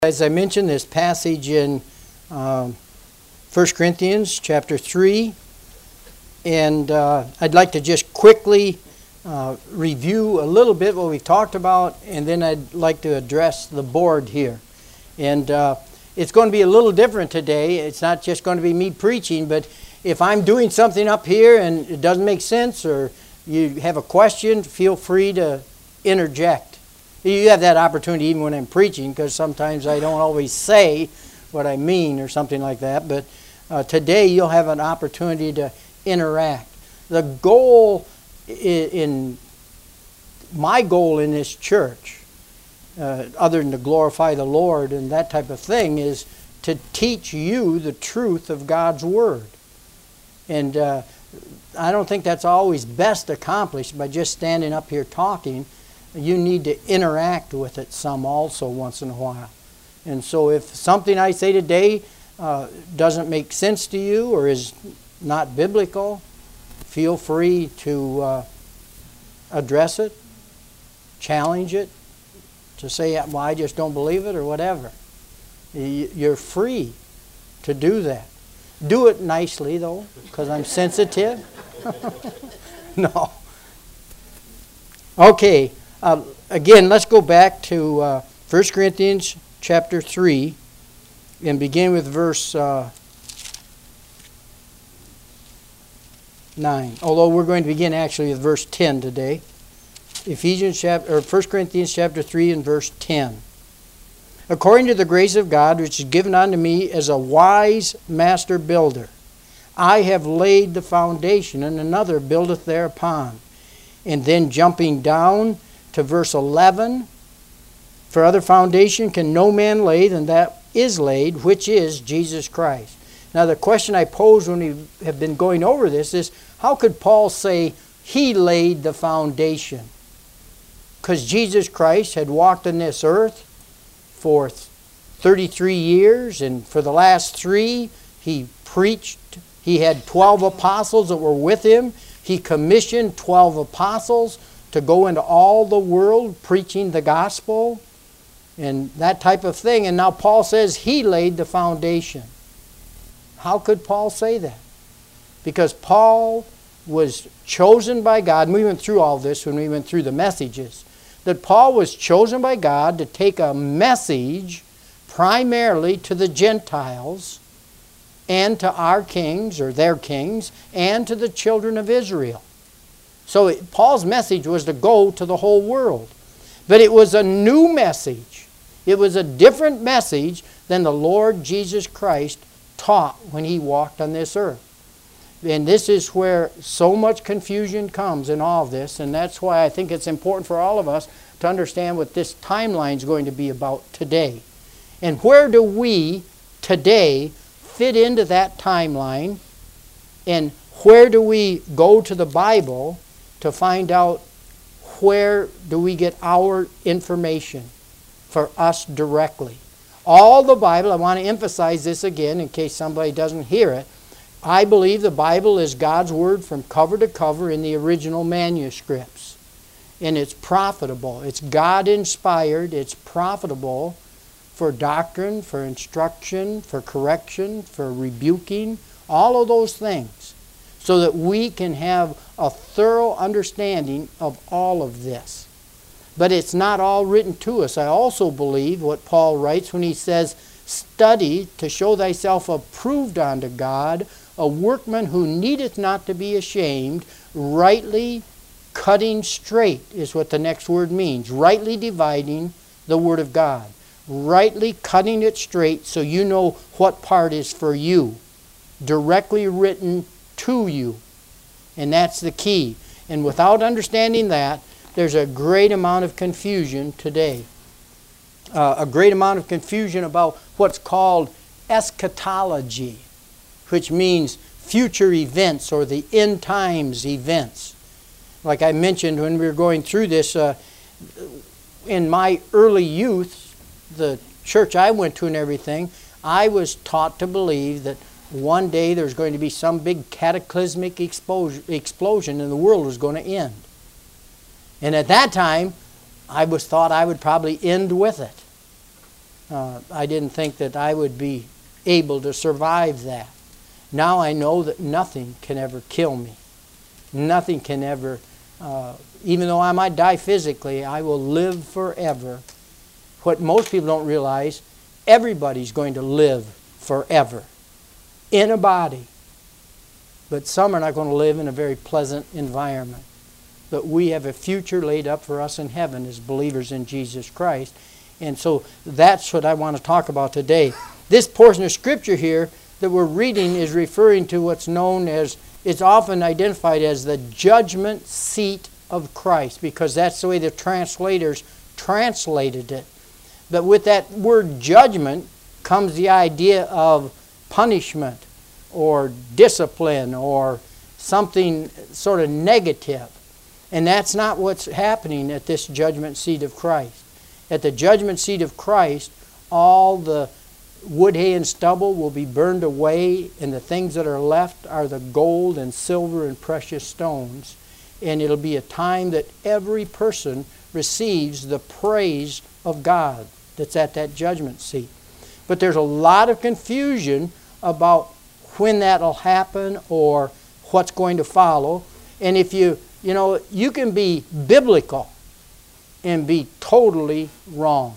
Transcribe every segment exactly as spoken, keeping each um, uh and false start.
As I mentioned, this passage in um, First Corinthians chapter three, and uh, I'd like to just quickly uh, review a little bit what we've talked about, and then I'd like to address the board here. And uh, it's going to be a little different today. It's not just going to be me preaching, but if I'm doing something up here and it doesn't make sense, or you have a question, feel free to interject. You have that opportunity even when I'm preaching, because sometimes I don't always say what I mean or something like that. But uh, today you'll have an opportunity to interact. The goal in, my goal in this church, uh, other than to glorify the Lord and that type of thing, is to teach you the truth of God's Word. And uh, I don't think that's always best accomplished by just standing up here talking. You need to interact with it some also once in a while. And so if something I say today uh, doesn't make sense to you or is not biblical, feel free to uh, address it, challenge it, to say, well, I just don't believe it or whatever. You're free to do that. Do it nicely, though, because I'm sensitive. No. Okay. Uh, again, let's go back to uh, First Corinthians chapter three and begin with verse uh, nine. Although we're going to begin actually with verse ten today. Ephesians chapter, or First Corinthians chapter three and verse ten. According to the grace of God which is given unto me as a wise master builder, I have laid the foundation, and another buildeth thereupon. And then jumping down to verse eleven, for other foundation can no man lay than that is laid, which is Jesus Christ. Now the question I posed when we have been going over this is, how could Paul say he laid the foundation? Because Jesus Christ had walked on this earth for thirty-three years, and for the last three he preached. He had twelve apostles that were with him. He commissioned twelve apostles to go into all the world preaching the gospel and that type of thing. And now Paul says he laid the foundation. How could Paul say that? Because Paul was chosen by God, and we went through all this when we went through the messages, that Paul was chosen by God to take a message primarily to the Gentiles and to our kings, or their kings, and to the children of Israel. So it, Paul's message was to go to the whole world. But it was a new message. It was a different message than the Lord Jesus Christ taught when he walked on this earth. And this is where so much confusion comes in all of this, and that's why I think it's important for all of us to understand what this timeline is going to be about today. And where do we today fit into that timeline, and where do we go to the Bible to find out where do we get our information for us directly. All the Bible, I want to emphasize this again in case somebody doesn't hear it, I believe the Bible is God's Word from cover to cover in the original manuscripts. And it's profitable. It's God-inspired. It's profitable for doctrine, for instruction, for correction, for rebuking, all of those things, so that we can have a thorough understanding of all of this. But it's not all written to us. I also believe what Paul writes when he says, study to show thyself approved unto God, a workman who needeth not to be ashamed, rightly cutting straight is what the next word means. Rightly dividing the Word of God. Rightly cutting it straight so you know what part is for you. Directly written to you. And that's the key. And without understanding that, there's a great amount of confusion today. Uh, a great amount of confusion about what's called eschatology, which means future events or the end times events. Like I mentioned when we were going through this, uh, in my early youth, the church I went to and everything, I was taught to believe that one day there's going to be some big cataclysmic explosion and the world was going to end. And at that time, I was thought I would probably end with it. Uh, I didn't think that I would be able to survive that. Now I know that nothing can ever kill me. Nothing can ever, uh, even though I might die physically, I will live forever. What most people don't realize, everybody's going to live forever in a body. But some are not going to live in a very pleasant environment. But we have a future laid up for us in heaven as believers in Jesus Christ. And so that's what I want to talk about today. This portion of Scripture here that we're reading is referring to what's known as, it's often identified as the judgment seat of Christ, because that's the way the translators translated it. But with that word judgment comes the idea of punishment or discipline or something sort of negative. And that's not what's happening at this judgment seat of Christ. At the judgment seat of Christ, all the wood, hay, and stubble will be burned away, and the things that are left are the gold and silver and precious stones. And it'll be a time that every person receives the praise of God that's at that judgment seat. But there's a lot of confusion about when that'll happen or what's going to follow. And if you, you know, you can be biblical and be totally wrong.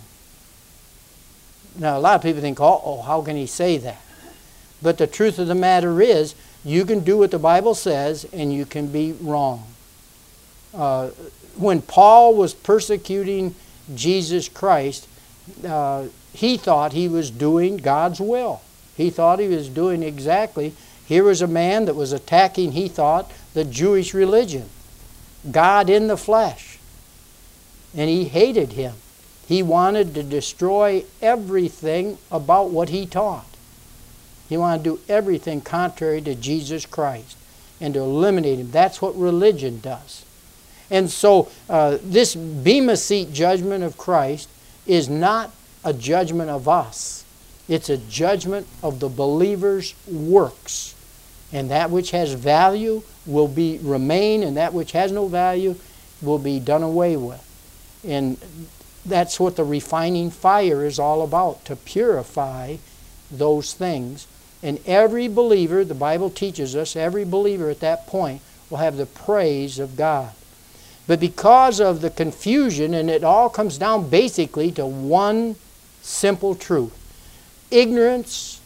Now, a lot of people think, oh, oh, how can he say that? But the truth of the matter is, you can do what the Bible says and you can be wrong. Uh, when Paul was persecuting Jesus Christ, uh, he thought he was doing God's will. He thought he was doing exactly. Here was a man that was attacking, he thought, the Jewish religion. God in the flesh. And he hated him. He wanted to destroy everything about what he taught. He wanted to do everything contrary to Jesus Christ and to eliminate him. That's what religion does. And so uh, this Bema Seat judgment of Christ is not a judgment of us. It's a judgment of the believer's works. And that which has value will be remain, and that which has no value will be done away with. And that's what the refining fire is all about, to purify those things. And every believer, the Bible teaches us, every believer at that point will have the praise of God. But because of the confusion, and it all comes down basically to one simple truth. Ignorance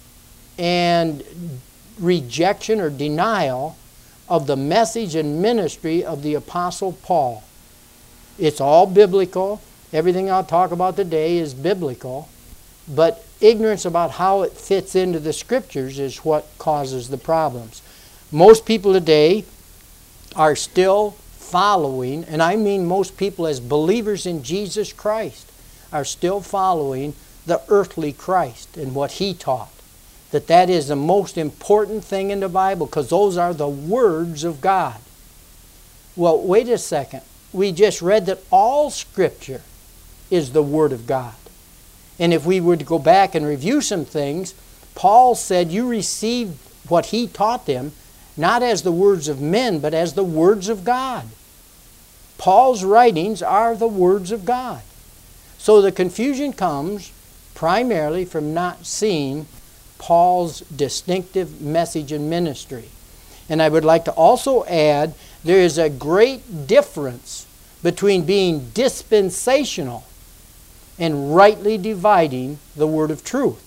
and rejection or denial of the message and ministry of the Apostle Paul. It's all biblical. Everything I'll talk about today is biblical. But ignorance about how it fits into the Scriptures is what causes the problems. Most people today are still following, and I mean most people as believers in Jesus Christ, are still following the earthly Christ and what He taught. That that is the most important thing in the Bible, because those are the words of God. Well, wait a second. We just read that all Scripture is the Word of God. And if we were to go back and review some things, Paul said you received what he taught them not as the words of men, but as the words of God. Paul's writings are the words of God. So the confusion comes primarily from not seeing Paul's distinctive message and ministry. And I would like to also add, there is a great difference between being dispensational and rightly dividing the word of truth.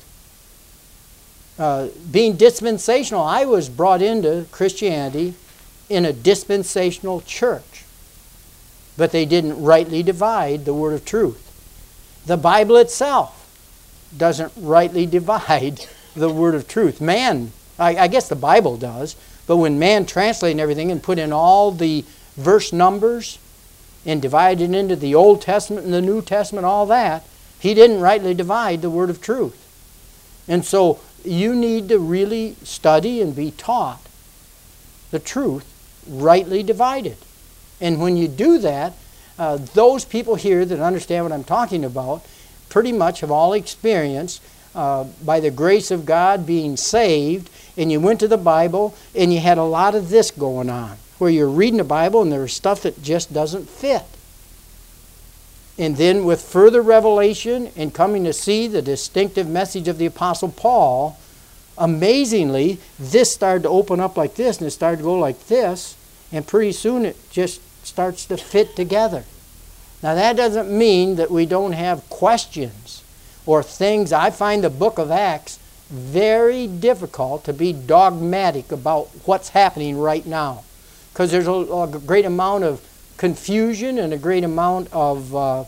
Uh, being dispensational, I was brought into Christianity in a dispensational church, but they didn't rightly divide the word of truth. The Bible itself doesn't rightly divide the word of truth. Man, I, I guess the Bible does, but when man translated everything and put in all the verse numbers and divided into the Old Testament and the New Testament, all that, he didn't rightly divide the word of truth. And so you need to really study and be taught the truth rightly divided. And when you do that, uh, those people here that understand what I'm talking about pretty much have all experienced uh, by the grace of God being saved, and you went to the Bible and you had a lot of this going on, where you're reading the Bible and there's stuff that just doesn't fit. And then with further revelation and coming to see the distinctive message of the Apostle Paul, amazingly, this started to open up like this, and it started to go like this, and pretty soon it just starts to fit together. Now that doesn't mean that we don't have questions or things. I find the book of Acts very difficult to be dogmatic about what's happening right now, because there's a, a great amount of confusion and a great amount of uh,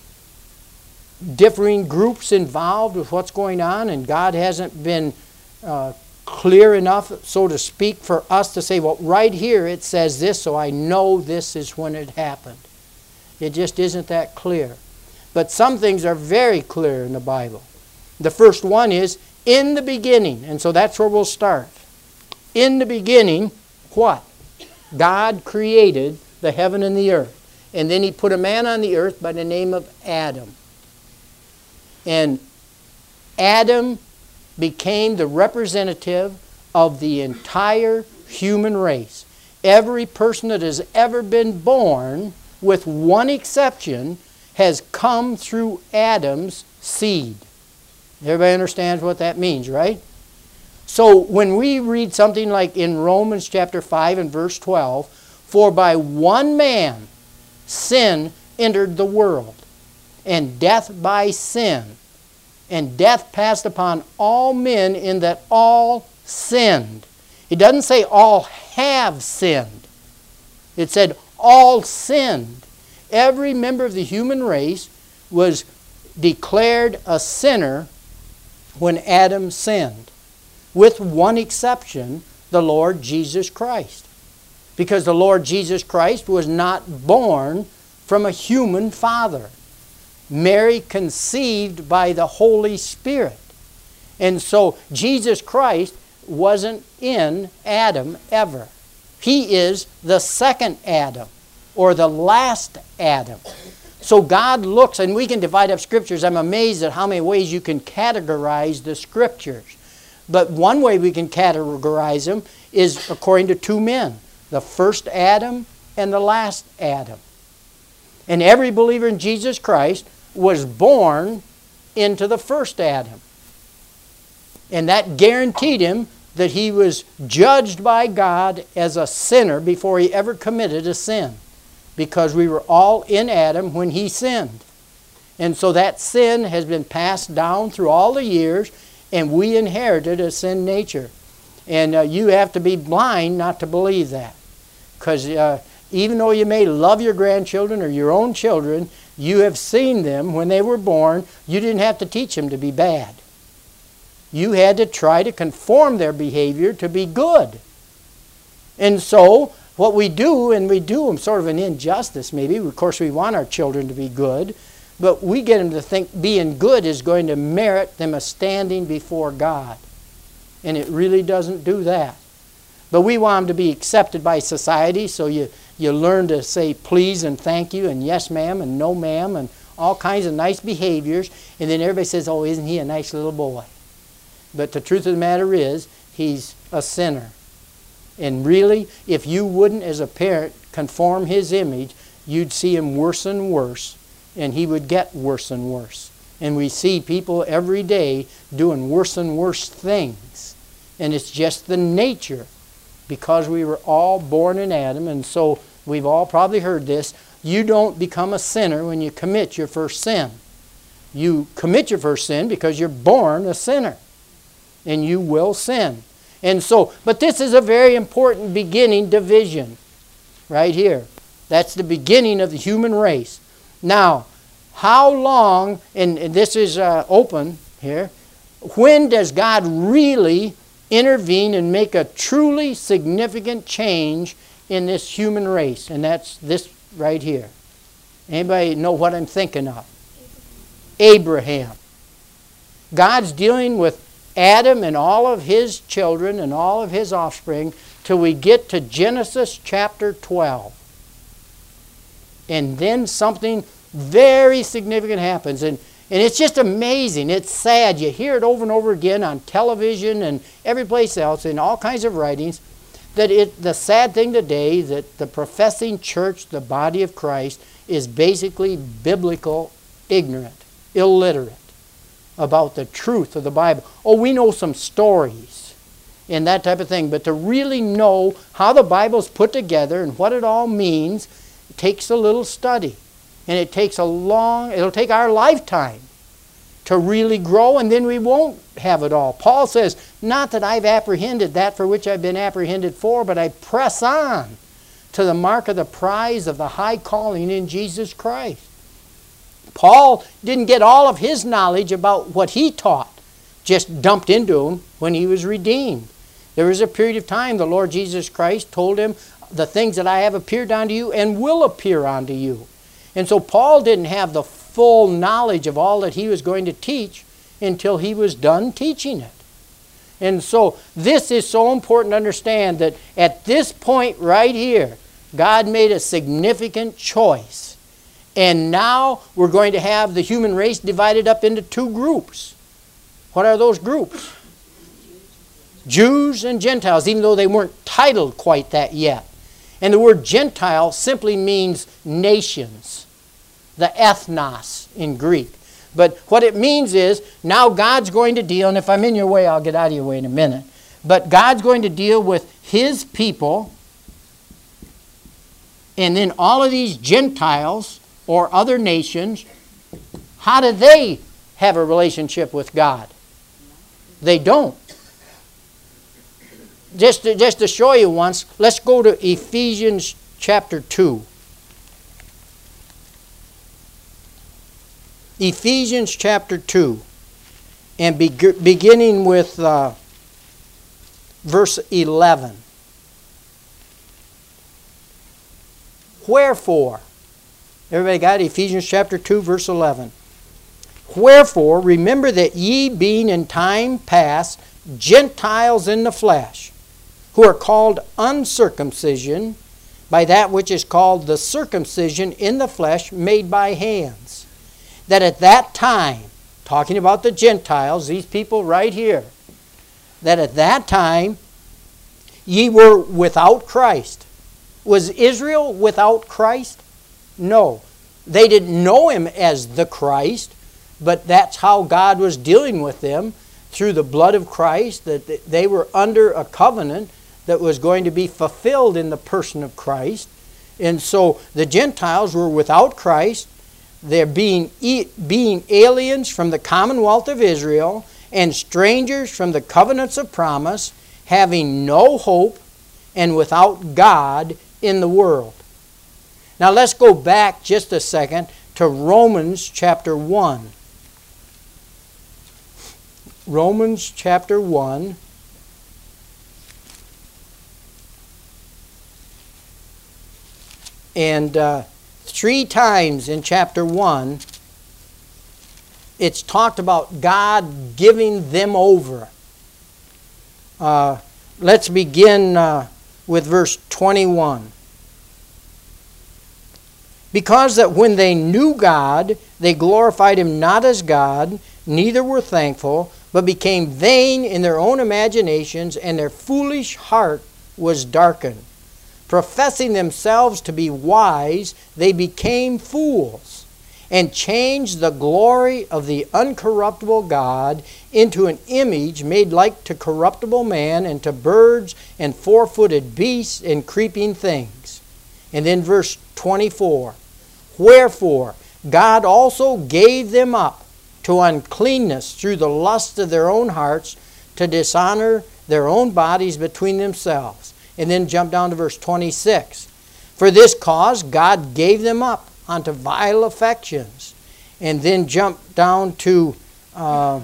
differing groups involved with what's going on, and God hasn't been uh, clear enough, so to speak, for us to say, well, right here it says this, so I know this is when it happened. It just isn't that clear. But some things are very clear in the Bible. The first one is, in the beginning, and so that's where we'll start. In the beginning, what? God created the heaven and the earth. And then He put a man on the earth by the name of Adam. And Adam became the representative of the entire human race. Every person that has ever been born, with one exception, has come through Adam's seed. Everybody understands what that means, right? So when we read something like in Romans chapter five and verse twelve, for by one man sin entered the world, and death by sin, and death passed upon all men in that all sinned. It doesn't say all have sinned. It said all sinned. Every member of the human race was declared a sinner when Adam sinned, with one exception, the Lord Jesus Christ. Because the Lord Jesus Christ was not born from a human father. Mary conceived by the Holy Spirit. And so Jesus Christ wasn't in Adam ever. He is the second Adam, or the last Adam. So God looks, and we can divide up Scriptures. I'm amazed at how many ways you can categorize the Scriptures. But one way we can categorize them is according to two men, the first Adam and the last Adam. And every believer in Jesus Christ was born into the first Adam. And that guaranteed him that he was judged by God as a sinner before he ever committed a sin, because we were all in Adam when he sinned. And so that sin has been passed down through all the years, and we inherited a sin nature. And uh, you have to be blind not to believe that. Because uh, even though you may love your grandchildren or your own children, you have seen them when they were born. You didn't have to teach them to be bad. You had to try to conform their behavior to be good. And so what we do, and we do them sort of an injustice maybe. Of course, we want our children to be good, but we get them to think being good is going to merit them a standing before God. And it really doesn't do that. But we want them to be accepted by society, so you, you learn to say please and thank you and yes ma'am and no ma'am and all kinds of nice behaviors, and then everybody says, oh, isn't he a nice little boy? But the truth of the matter is, he's a sinner. And really, if you wouldn't, as a parent, conform his image, you'd see him worse and worse, and he would get worse and worse. And we see people every day doing worse and worse things. And it's just the nature, because we were all born in Adam, and so we've all probably heard this, you don't become a sinner when you commit your first sin. You commit your first sin because you're born a sinner, and you will sin. And so, but this is a very important beginning division right here. That's the beginning of the human race. Now, how long, and, and this is uh, open here, when does God really intervene and make a truly significant change in this human race? And that's this right here. Anybody know what I'm thinking of? Abraham. God's dealing with Adam and all of his children and all of his offspring till we get to Genesis chapter twelve. And then something very significant happens. And, and it's just amazing. It's sad. You hear it over and over again on television and every place else in all kinds of writings. That it, the sad thing today that the professing church, the body of Christ, is basically biblical ignorant, illiterate about the truth of the Bible. Oh, we know some stories and that type of thing, but to really know how the Bible's put together and what it all means, it takes a little study. And it takes a long, it'll take our lifetime to really grow, and then we won't have it all. Paul says, not that I've apprehended that for which I've been apprehended for, but I press on to the mark of the prize of the high calling in Jesus Christ. Paul didn't get all of his knowledge about what he taught just dumped into him when he was redeemed. There was a period of time the Lord Jesus Christ told him, the things that I have appeared unto you and will appear unto you. And so Paul didn't have the full knowledge of all that he was going to teach until he was done teaching it. And so this is so important to understand that at this point right here, God made a significant choice. And now we're going to have the human race divided up into two groups. What are those groups? Jews and Gentiles, even though they weren't titled quite that yet. And the word Gentile simply means nations, the ethnos in Greek. But what it means is, now God's going to deal, and if I'm in your way, I'll get out of your way in a minute. But God's going to deal with His people, and then all of these Gentiles or other nations, how do they have a relationship with God? They don't. Just to, just to show you once, let's go to Ephesians chapter two. Ephesians chapter two. And be, beginning with uh, verse eleven. Wherefore, everybody got it? Ephesians chapter two, verse eleven. Wherefore, remember that ye being in time past Gentiles in the flesh, who are called uncircumcision by that which is called the circumcision in the flesh made by hands. That at that time, talking about the Gentiles, these people right here, that at that time ye were without Christ. Was Israel without Christ? No. They didn't know Him as the Christ, but that's how God was dealing with them through the blood of Christ, that they were under a covenant that was going to be fulfilled in the person of Christ. And so the Gentiles were without Christ. They're being, being aliens from the commonwealth of Israel and strangers from the covenants of promise, having no hope and without God in the world. Now let's go back just a second to Romans chapter one. Romans chapter one. And uh, three times in chapter one, it's talked about God giving them over. Uh, let's begin uh, with verse twenty-one. Because that when they knew God, they glorified Him not as God, neither were thankful, but became vain in their own imaginations, and their foolish heart was darkened. Professing themselves to be wise, they became fools, and changed the glory of the uncorruptible God into an image made like to corruptible man, and to birds, and four-footed beasts, and creeping things. And then verse twenty-four. Wherefore God also gave them up to uncleanness through the lust of their own hearts, to dishonor their own bodies between themselves. And then jump down to verse twenty-six. For this cause God gave them up unto vile affections. And then jump down to, uh,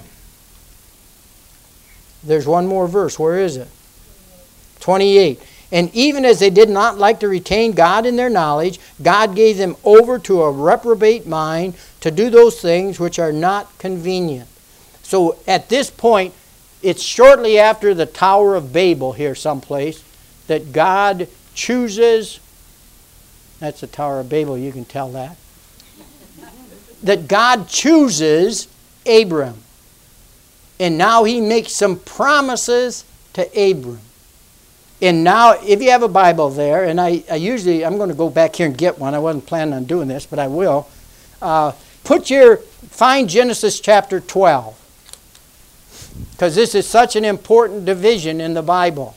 there's one more verse. Where is it? twenty-eight. And even as they did not like to retain God in their knowledge, God gave them over to a reprobate mind to do those things which are not convenient. So at this point, it's shortly after the Tower of Babel here someplace, that God chooses, that's the Tower of Babel, you can tell that, that God chooses Abram. And now He makes some promises to Abram. And now, if you have a Bible there, and I, I usually, I'm going to go back here and get one. I wasn't planning on doing this, but I will. Uh, put your, find Genesis chapter twelve. Because this is such an important division in the Bible.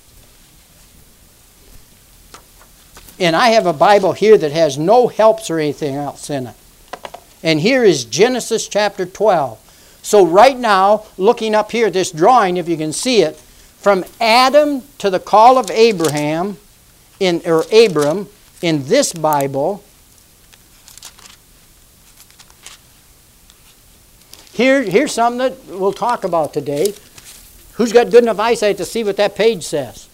And I have a Bible here that has no helps or anything else in it. And here is Genesis chapter twelve. So right now, looking up here at this drawing, if you can see it, from Adam to the call of Abraham, in or Abram, in this Bible, here, here's something that we'll talk about today. Who's got good enough eyesight to see what that page says?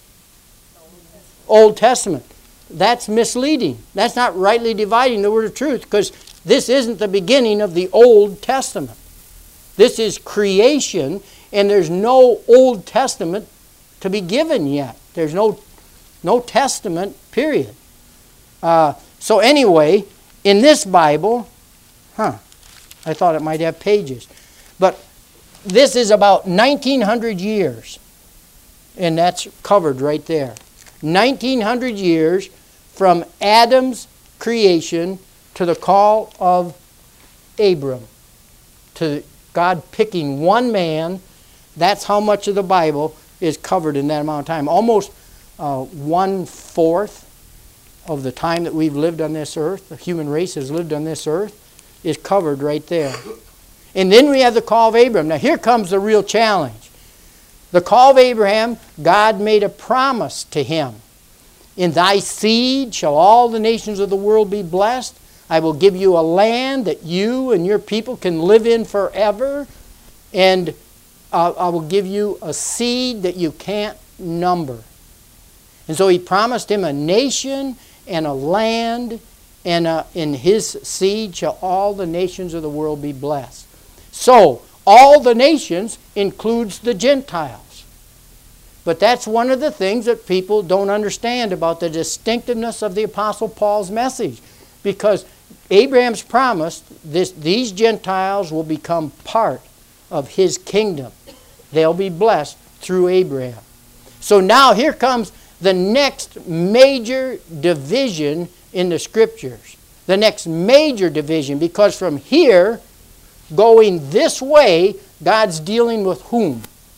Old Testament. That's misleading. That's not rightly dividing the word of truth, because this isn't the beginning of the Old Testament. This is creation, and there's no Old Testament to be given yet. There's no, no testament, period. Uh, so anyway, in this Bible, huh, I thought it might have pages. But this is about nineteen hundred years, and that's covered right there. nineteen hundred years from Adam's creation to the call of Abram, to God picking one man. That's how much of the Bible is covered in that amount of time. Almost uh, one-fourth of the time that we've lived on this earth, the human race has lived on this earth, is covered right there. And then we have the call of Abraham. Now here comes the real challenge. The call of Abraham, God made a promise to him. In thy seed shall all the nations of the world be blessed. I will give you a land that you and your people can live in forever. And uh, I will give you a seed that you can't number. And so he promised him a nation and a land, and uh, in his seed shall all the nations of the world be blessed. So, all the nations includes the Gentiles. But that's one of the things that people don't understand about the distinctiveness of the Apostle Paul's message. Because Abraham's promised this, these Gentiles will become part of his kingdom. They'll be blessed through Abraham. So now here comes the next major division in the Scriptures. The next major division, because from here, going this way, God's dealing with whom?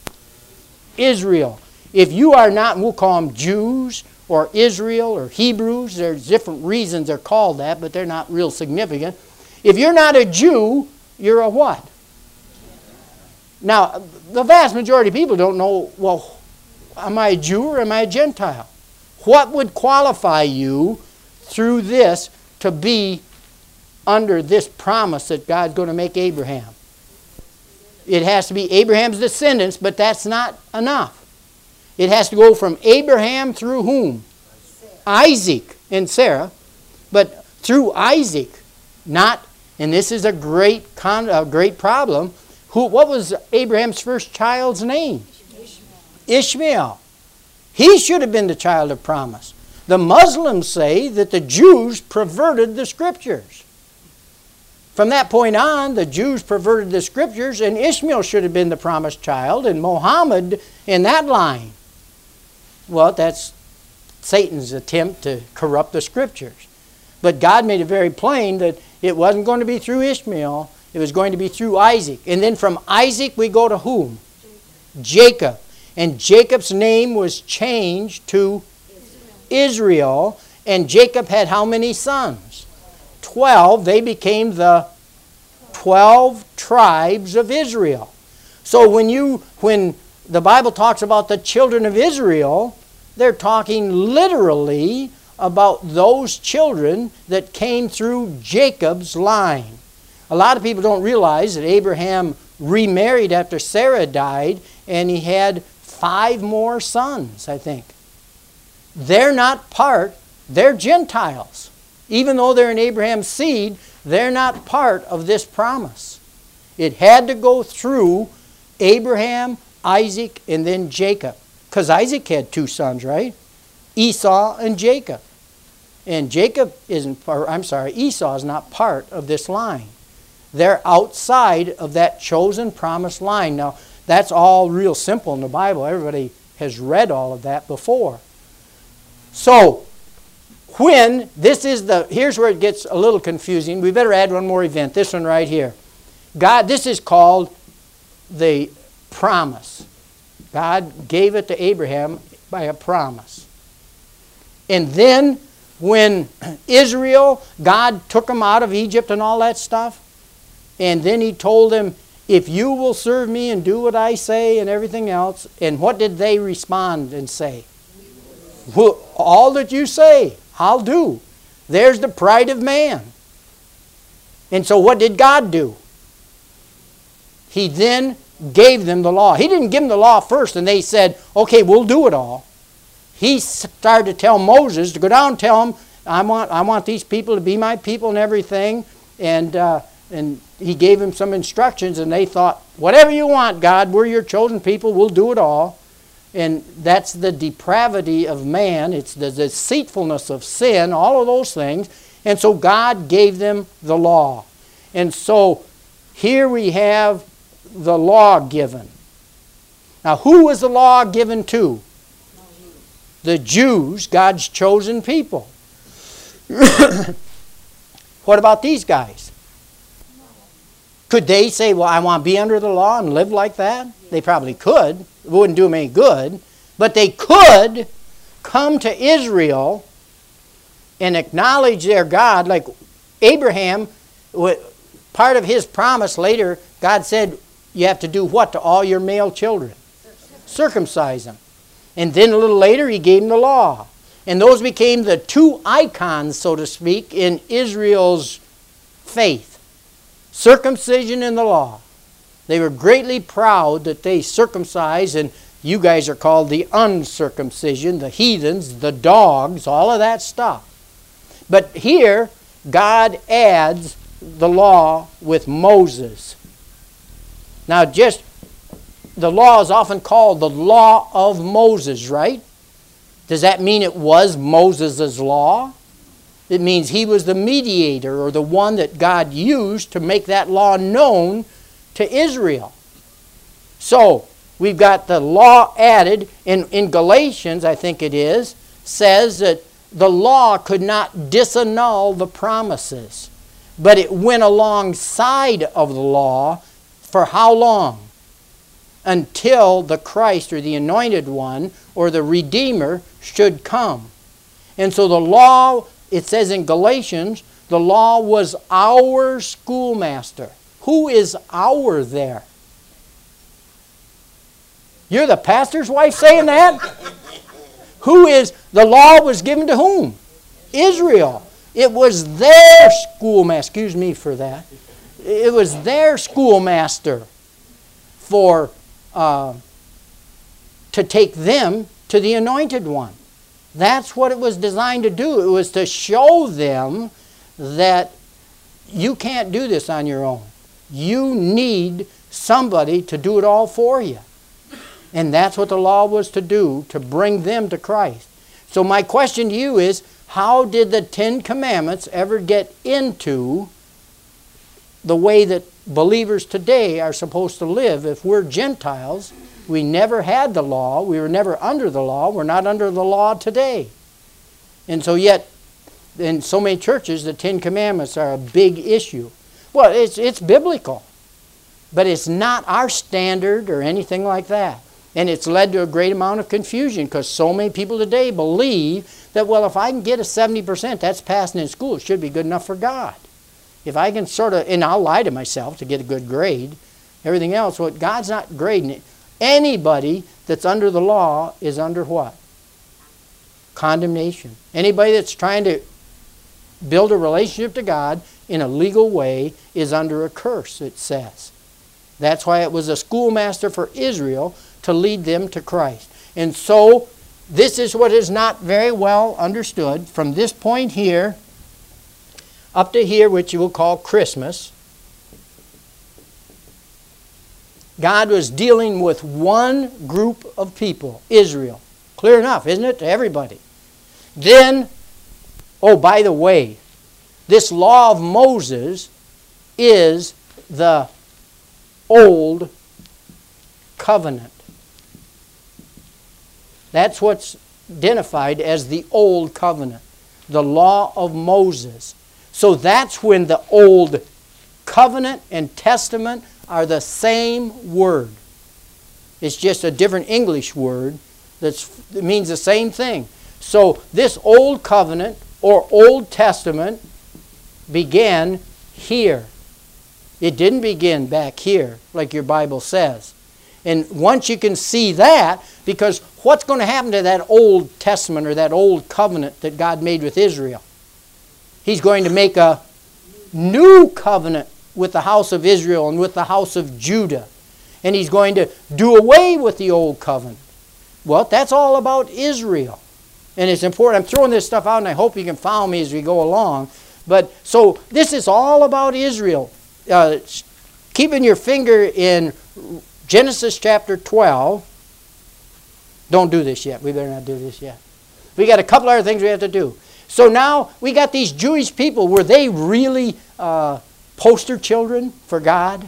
Israel. If you are not, and we'll call them Jews or Israel or Hebrews, there's different reasons they're called that, but they're not real significant. If you're not a Jew, you're a what? Now, the vast majority of people don't know, well, am I a Jew or am I a Gentile? What would qualify you through this to be under this promise that God's going to make Abraham? It has to be Abraham's descendants, but that's not enough. It has to go from Abraham through whom? Isaac and Sarah. But through Isaac, not, and this is a great con, a great problem. Who? What was Abraham's first child's name? Ishmael. Ishmael. He should have been the child of promise. The Muslims say that the Jews perverted the Scriptures. From that point on, the Jews perverted the Scriptures, and Ishmael should have been the promised child, and Muhammad in that line. Well, that's Satan's attempt to corrupt the Scriptures. But God made it very plain that it wasn't going to be through Ishmael, it was going to be through Isaac. And then from Isaac we go to whom? Jacob. Jacob. And Jacob's name was changed to Israel. Israel. And Jacob had how many sons? Twelve. They became the twelve tribes of Israel. So when you when the Bible talks about the children of Israel, they're talking literally about those children that came through Jacob's line. A lot of people don't realize that Abraham remarried after Sarah died, and he had five more sons, I think. They're not part, they're Gentiles. Even though they're in Abraham's seed, they're not part of this promise. It had to go through Abraham, Isaac, and then Jacob. Because Isaac had two sons, right? Esau and Jacob. And Jacob isn't, or I'm sorry, Esau is not part of this line. They're outside of that chosen promised line. Now, that's all real simple in the Bible. Everybody has read all of that before. So, when, this is the, here's where it gets a little confusing. We better add one more event, this one right here. God, this is called the promise. God gave it to Abraham by a promise. And then when Israel, God took them out of Egypt and all that stuff, and then he told them, if you will serve me and do what I say and everything else, and what did they respond and say? Well, all that you say, I'll do. There's the pride of man. And so what did God do? He then gave them the law. He didn't give them the law first and they said, okay, we'll do it all. He started to tell Moses to go down and tell him, I want, I want these people to be my people and everything. And, uh, and he gave them some instructions and they thought, whatever you want, God, we're your chosen people, we'll do it all. And that's the depravity of man. It's the deceitfulness of sin, all of those things. And so God gave them the law. And so here we have the law given. Now, who was the law given to? The Jews, God's chosen people. What about these guys? Could they say, well, I want to be under the law and live like that? They probably could. It wouldn't do them any good. But they could come to Israel and acknowledge their God. Like Abraham, part of his promise later, God said, you have to do what to all your male children? Circumcise them. And then a little later, he gave them the law. And those became the two icons, so to speak, in Israel's faith. Circumcision and the law. They were greatly proud that they circumcised, and you guys are called the uncircumcision, the heathens, the dogs, all of that stuff. But here, God adds the law with Moses. Now, just, the law is often called the law of Moses, right? Does that mean it was Moses' law? It means he was the mediator or the one that God used to make that law known to Israel. So, we've got the law added. In, in Galatians, I think it is, says that the law could not disannul the promises. But it went alongside of the law for how long? Until the Christ or the Anointed One or the Redeemer should come. And so the law, it says in Galatians, the law was our schoolmaster. Who is our there? You're the pastor's wife saying that? Who is, the law was given to whom? Israel. It was their schoolmaster, excuse me for that. It was their schoolmaster for, uh, to take them to the Anointed One. That's what it was designed to do. It was to show them that you can't do this on your own. You need somebody to do it all for you. And that's what the law was to do, to bring them to Christ. So my question to you is, how did the Ten Commandments ever get into the way that believers today are supposed to live? If we're Gentiles, we never had the law, we were never under the law, we're not under the law today. And so yet, in so many churches, the Ten Commandments are a big issue. Well, it's, it's biblical, but it's not our standard or anything like that. And it's led to a great amount of confusion because so many people today believe that, well, if I can get a seventy percent, that's passing in school, it should be good enough for God. If I can sort of, and I'll lie to myself to get a good grade, everything else, well, God's not grading it. Anybody that's under the law is under what? Condemnation. Anybody that's trying to build a relationship to God in a legal way is under a curse, it says. That's why it was a schoolmaster for Israel to lead them to Christ. And so, this is what is not very well understood. From this point here, up to here, which you will call Christmas, God was dealing with one group of people, Israel. Clear enough, isn't it, to everybody? Then, oh, by the way, this law of Moses is the Old Covenant. That's what's identified as the Old Covenant, the law of Moses. So that's when the Old Covenant and Testament are the same word. It's just a different English word that's, that means the same thing. So this Old Covenant or Old Testament began here. It didn't begin back here like your Bible says. And once you can see that, because what's going to happen to that Old Testament or that Old Covenant that God made with Israel? He's going to make a new covenant with the house of Israel and with the house of Judah. And He's going to do away with the Old Covenant. Well, that's all about Israel. And it's important. I'm throwing this stuff out and I hope you can follow me as we go along. But so this is all about Israel. Uh, keeping your finger in Genesis chapter twelve. Don't do this yet. We better not do this yet. We got a couple other things we have to do. So now we got these Jewish people. Were they really uh, poster children for God?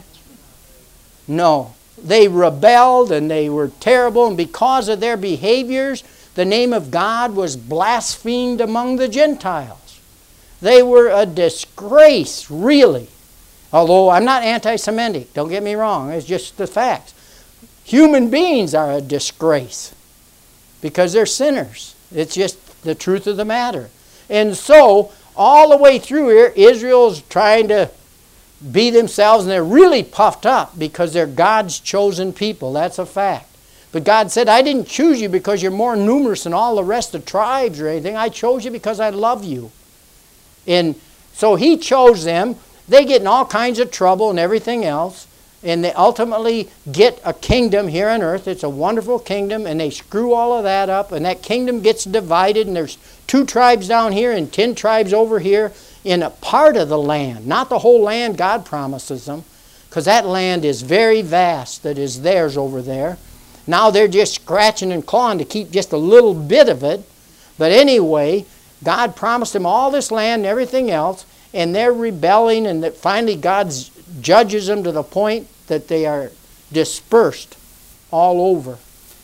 No. They rebelled and they were terrible. And because of their behaviors, the name of God was blasphemed among the Gentiles. They were a disgrace, really. Although I'm not anti-Semitic, don't get me wrong, it's just the facts. Human beings are a disgrace because they're sinners. It's just the truth of the matter. And so, all the way through here, Israel's trying to be themselves, and they're really puffed up because they're God's chosen people. That's a fact. But God said, I didn't choose you because you're more numerous than all the rest of the tribes or anything. I chose you because I love you. And so He chose them. They get in all kinds of trouble and everything else, and they ultimately get a kingdom here on earth. It's a wonderful kingdom, and they screw all of that up, and that kingdom gets divided, and there's two tribes down here and ten tribes over here in a part of the land. Not the whole land God promises them, because that land is very vast that is theirs over there. Now they're just scratching and clawing to keep just a little bit of it. But anyway, God promised them all this land and everything else, and they're rebelling, and that finally God judges them to the point that they are dispersed all over.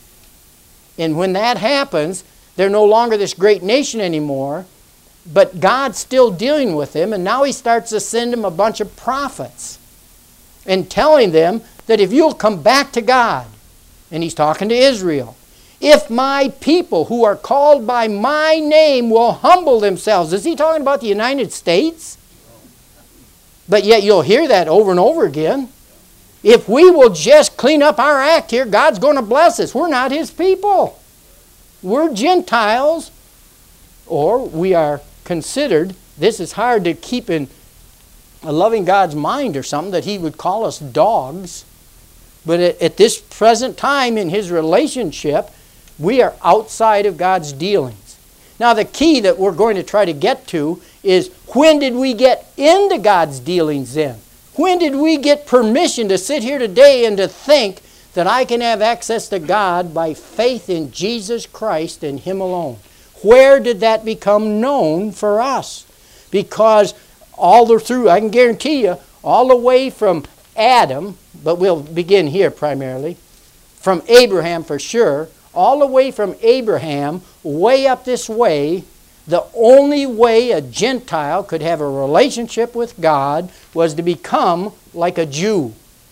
And when that happens, they're no longer this great nation anymore, but God's still dealing with them, and now He starts to send them a bunch of prophets and telling them that if you'll come back to God, and He's talking to Israel, if my people who are called by my name will humble themselves. Is He talking about the United States? But yet you'll hear that over and over again. If we will just clean up our act here, God's going to bless us. We're not His people. We're Gentiles. Or we are considered, this is hard to keep in a loving God's mind or something, that He would call us dogs. But at, at this present time in His relationship, we are outside of God's dealings. Now the key that we're going to try to get to is, when did we get into God's dealings then? When did we get permission to sit here today and to think that I can have access to God by faith in Jesus Christ and Him alone? Where did that become known for us? Because all the through, I can guarantee you, all the way from Adam, but we'll begin here primarily, from Abraham for sure, all the way from Abraham, way up this way, the only way a Gentile could have a relationship with God was to become like a Jew.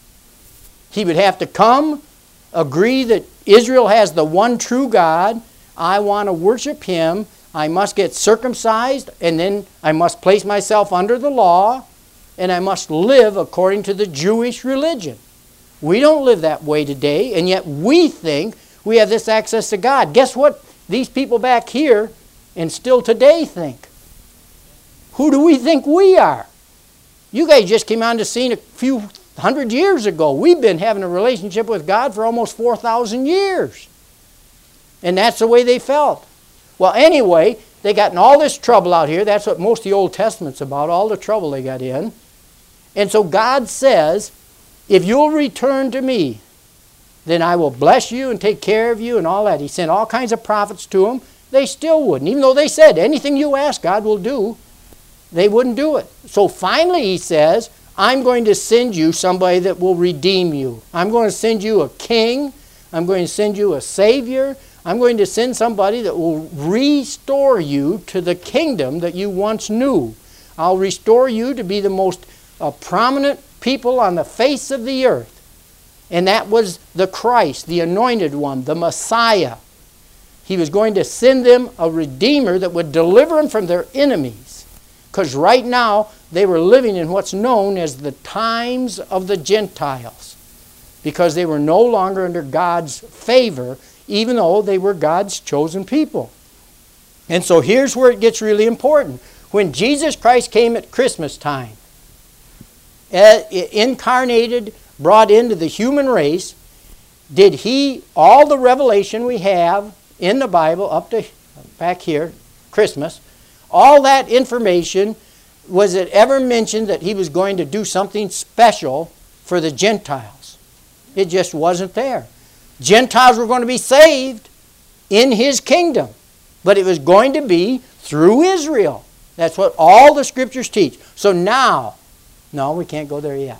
He would have to come, agree that Israel has the one true God. I want to worship Him. I must get circumcised, and then I must place myself under the law, and I must live according to the Jewish religion. We don't live that way today, and yet we think we have this access to God. Guess what these people back here and still today think? Who do we think we are? You guys just came on the scene a few hundred years ago. We've been having a relationship with God for almost four thousand years. And that's the way they felt. Well, anyway, they got in all this trouble out here. That's what most of the Old Testament's about, all the trouble they got in. And so God says, if you'll return to me, then I will bless you and take care of you and all that. He sent all kinds of prophets to them. They still wouldn't. Even though they said, anything you ask, God will do, they wouldn't do it. So finally He says, I'm going to send you somebody that will redeem you. I'm going to send you a king. I'm going to send you a Savior. I'm going to send somebody that will restore you to the kingdom that you once knew. I'll restore you to be the most uh, prominent people on the face of the earth. And that was the Christ, the anointed one, the Messiah. He was going to send them a Redeemer that would deliver them from their enemies. Because right now, they were living in what's known as the times of the Gentiles. Because they were no longer under God's favor, even though they were God's chosen people. And so here's where it gets really important. When Jesus Christ came at Christmas time, uh, incarnated, brought into the human race, did he, all the revelation we have in the Bible up to back here, Christmas, all that information, was it ever mentioned that he was going to do something special for the Gentiles? It just wasn't there. Gentiles were going to be saved in his kingdom, but it was going to be through Israel. That's what all the scriptures teach. So now, no, we can't go there yet.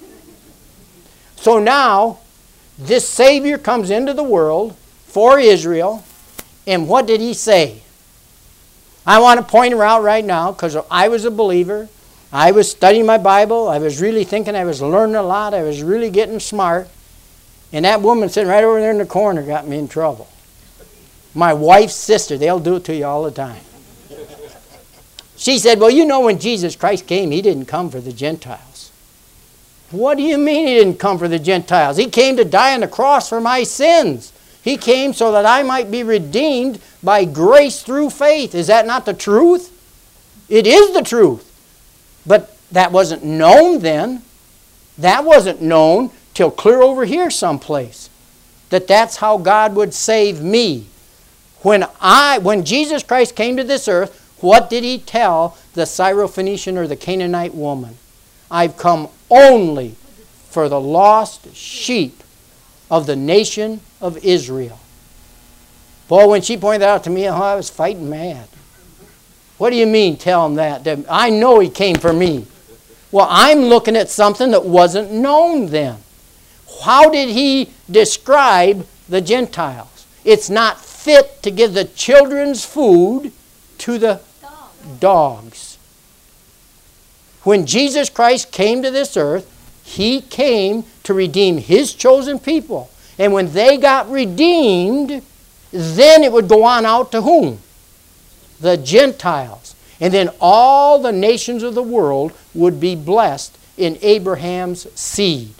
So now, this Savior comes into the world for Israel, and what did he say? I want to point her out right now because I was a believer. I was studying my Bible. I was really thinking I was learning a lot. I was really getting smart. And that woman sitting right over there in the corner got me in trouble. My wife's sister, they'll do it to you all the time. She said, well, you know when Jesus Christ came, he didn't come for the Gentiles. What do you mean he didn't come for the Gentiles? He came to die on the cross for my sins. He came so that I might be redeemed by grace through faith. Is that not the truth? It is the truth. But that wasn't known then. That wasn't known till clear over here someplace, that that's how God would save me. When I, when Jesus Christ came to this earth, what did he tell the Syrophoenician or the Canaanite woman? I've come only for the lost sheep of the nation of Israel. Boy, when she pointed that out to me, oh, I was fighting mad. What do you mean, tell him that? I know he came for me. Well, I'm looking at something that wasn't known then. How did he describe the Gentiles? It's not fit to give the children's food to the dogs. When Jesus Christ came to this earth, he came to redeem his chosen people. And when they got redeemed, then it would go on out to whom? The Gentiles. And then all the nations of the world would be blessed in Abraham's seed.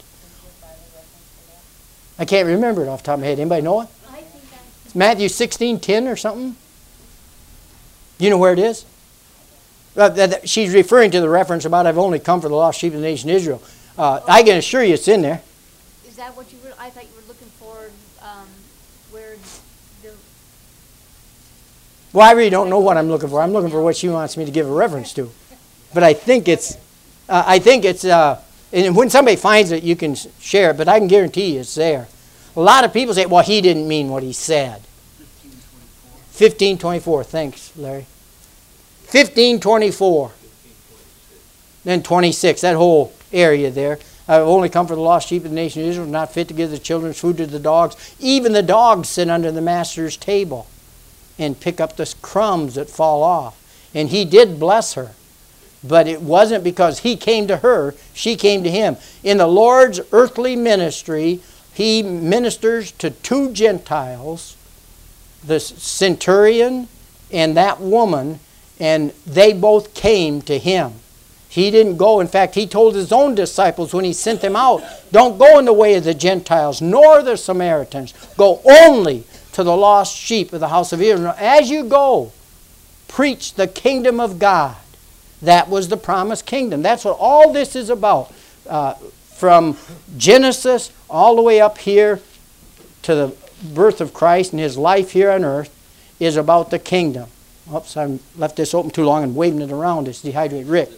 I can't remember it off the top of my head. Anybody know it? It's Matthew sixteen ten or something. You know where it is? Uh, she's referring to the reference about I've only come for the lost sheep of the nation of Israel. Uh, I can assure you it's in there. Is that what you were? I thought you were looking for um, where the... Well, I really don't know what I'm looking for. I'm looking for what she wants me to give a reference to. But I think it's... Uh, I think it's... Uh, and when somebody finds it, you can share it, but I can guarantee you it's there. A lot of people say, well, he didn't mean what he said. fifteen twenty-four. Thanks, Larry. fifteen twenty-four. Then twenty-six, that whole area there. I've only come for the lost sheep of the nation of Israel, not fit to give the children's food to the dogs. Even the dogs sit under the master's table and pick up the crumbs that fall off. And he did bless her. But it wasn't because he came to her, she came to him. In the Lord's earthly ministry, he ministers to two Gentiles, the centurion and that woman, and they both came to him. He didn't go. In fact, he told his own disciples when he sent them out, don't go in the way of the Gentiles, nor the Samaritans. Go only to the lost sheep of the house of Israel. As you go, preach the kingdom of God. That was the promised kingdom. That's what all this is about. Uh, from Genesis all the way up here to the birth of Christ and his life here on earth is about the kingdom. Oops, I left this open too long and waving it around. It's dehydrated Rick.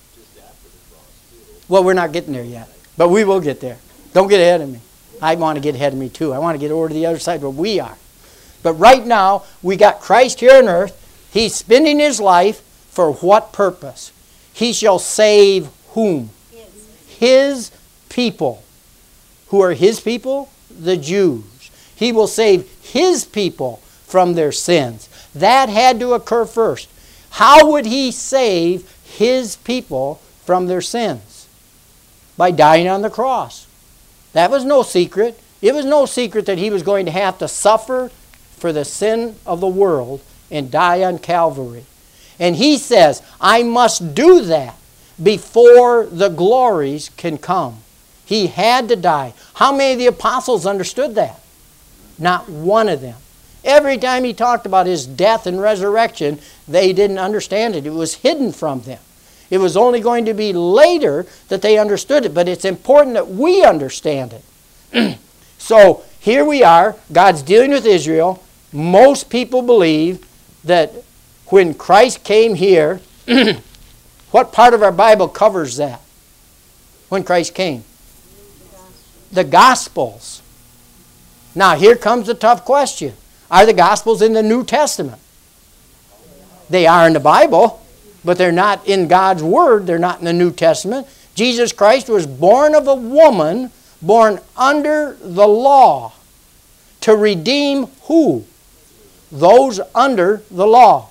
Well, we're not getting there yet, but we will get there. Don't get ahead of me. I want to get ahead of me too. I want to get over to the other side where we are. But right now, we got Christ here on earth. He's spending his life for what purpose? He shall save whom? His, his people. Who are his people? The Jews. He will save His people from their sins. That had to occur first. How would He save His people from their sins? By dying on the cross. That was no secret. It was no secret that He was going to have to suffer for the sin of the world and die on Calvary. And He says, I must do that before the glories can come. He had to die. How many of the apostles understood that? Not one of them. Every time He talked about His death and resurrection, they didn't understand it. It was hidden from them. It was only going to be later that they understood it, but it's important that we understand it. So here we are. God's dealing with Israel. Most people believe that when Christ came here, what part of our Bible covers that? When Christ came? The Gospels. Now here comes the tough question. Are the Gospels in the New Testament? They are in the Bible, but they're not in God's Word. They're not in the New Testament. Jesus Christ was born of a woman, born under the law, to redeem who? Those under the law.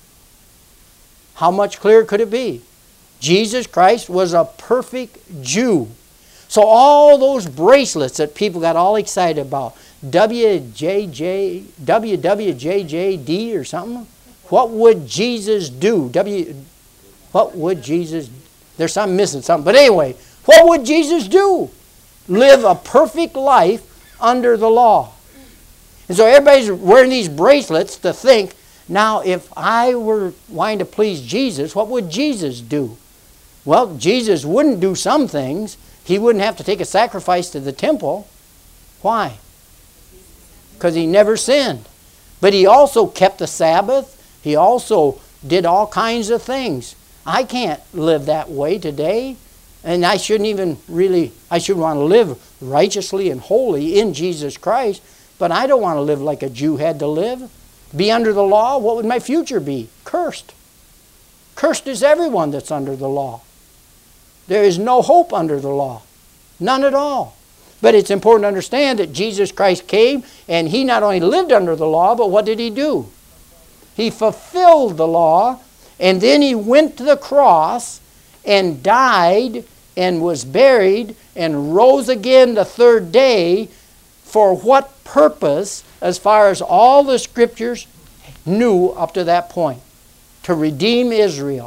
How much clearer could it be? Jesus Christ was a perfect Jew. So all those bracelets that people got all excited about, W J J, W W J J D or something, what would Jesus do? W, what would Jesus, there's something missing, something. But anyway, what would Jesus do? Live a perfect life under the law. And so everybody's wearing these bracelets to think, now if I were wanting to please Jesus, what would Jesus do? Well, Jesus wouldn't do some things. He wouldn't have to take a sacrifice to the temple. Why? Because He never sinned. But He also kept the Sabbath. He also did all kinds of things. I can't live that way today. And I shouldn't even really, I should want to live righteously and holy in Jesus Christ. But I don't want to live like a Jew had to live. Be under the law, what would my future be? Cursed. Cursed is everyone that's under the law. There is no hope under the law. None at all. But it's important to understand that Jesus Christ came and He not only lived under the law, but what did He do? He fulfilled the law, and then He went to the cross and died and was buried and rose again the third day. For what purpose, as far as all the Scriptures knew up to that point? To redeem Israel.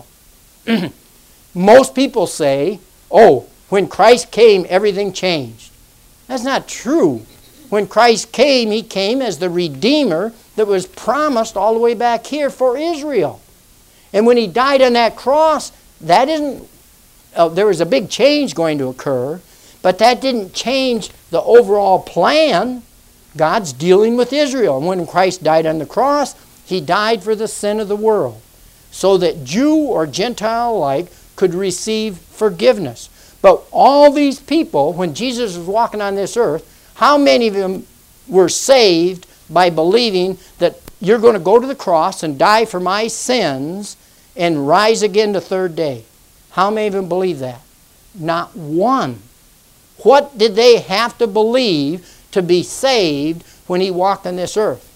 Most people say, oh, when Christ came, everything changed. That's not true. When Christ came, He came as the Redeemer that was promised all the way back here for Israel. And when He died on that cross, that isn't, uh, there was a big change going to occur, but that didn't change the overall plan. God's dealing with Israel. And when Christ died on the cross, He died for the sin of the world, so that Jew or Gentile alike could receive forgiveness. But all these people, when Jesus was walking on this earth, how many of them were saved by believing that you're going to go to the cross and die for my sins and rise again the third day? How many of them believe that? Not one. What did they have to believe to be saved when He walked on this earth?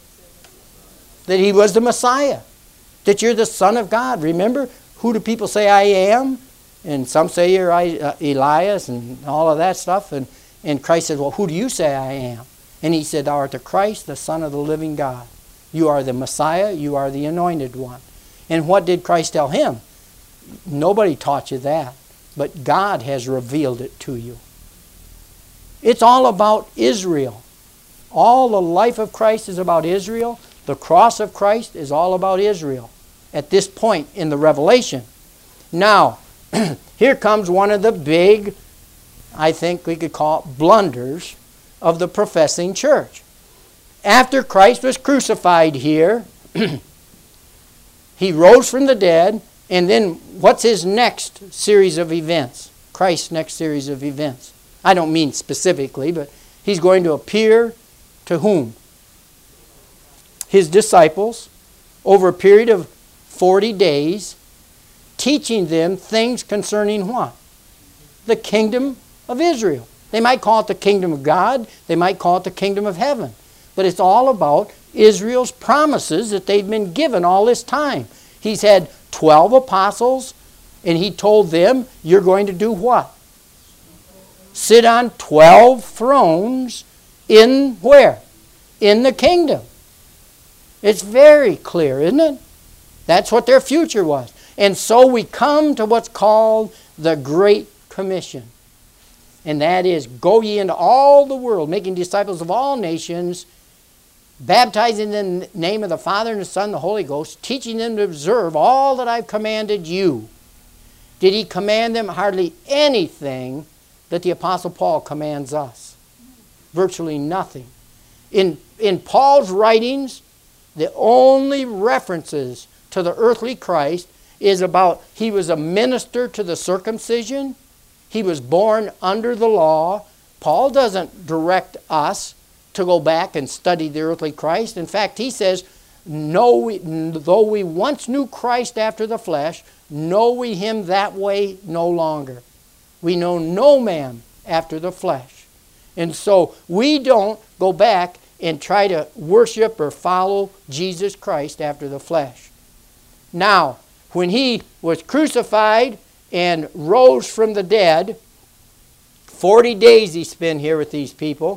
That He was the Messiah. That you're the Son of God. Remember, who do people say I am? And some say you're uh, Elias and all of that stuff. And, and Christ said, well, who do you say I am? And He said, thou art the Christ, the Son of the living God. You are the Messiah. You are the anointed one. And what did Christ tell him? Nobody taught you that. But God has revealed it to you. It's all about Israel. All the life of Christ is about Israel. The cross of Christ is all about Israel at this point in the Revelation. Now, here comes one of the big, I think we could call it blunders of the professing church. After Christ was crucified here, He rose from the dead, and then what's His next series of events? Christ's next series of events. I don't mean specifically, but He's going to appear to whom? His disciples over a period of forty days, teaching them things concerning what? The kingdom of Israel. They might call it the kingdom of God. They might call it the kingdom of heaven. but it's all about Israel's promises that they've been given all this time. He's had twelve apostles, and he told them, you're going to do what? Sit on twelve thrones in where? In the kingdom. It's very clear, isn't it? That's what their future was. And so we come to what's called the Great Commission. And that is, go ye into all the world, making disciples of all nations, baptizing in the name of the Father and the Son and the Holy Ghost, teaching them to observe all that I've commanded you. Did he command them? Hardly anything that the Apostle Paul commands us. Virtually nothing. In, in Paul's writings, the only references to the earthly Christ is about he was a minister to the circumcision. He was born under the law. Paul doesn't direct us to go back and study the earthly Christ. In fact, he says, know we, though we once knew Christ after the flesh, know we him that way no longer. We know no man after the flesh. And so we don't go back and try to worship or follow Jesus Christ after the flesh. Now, when he was crucified and rose from the dead, forty days he spent here with these people.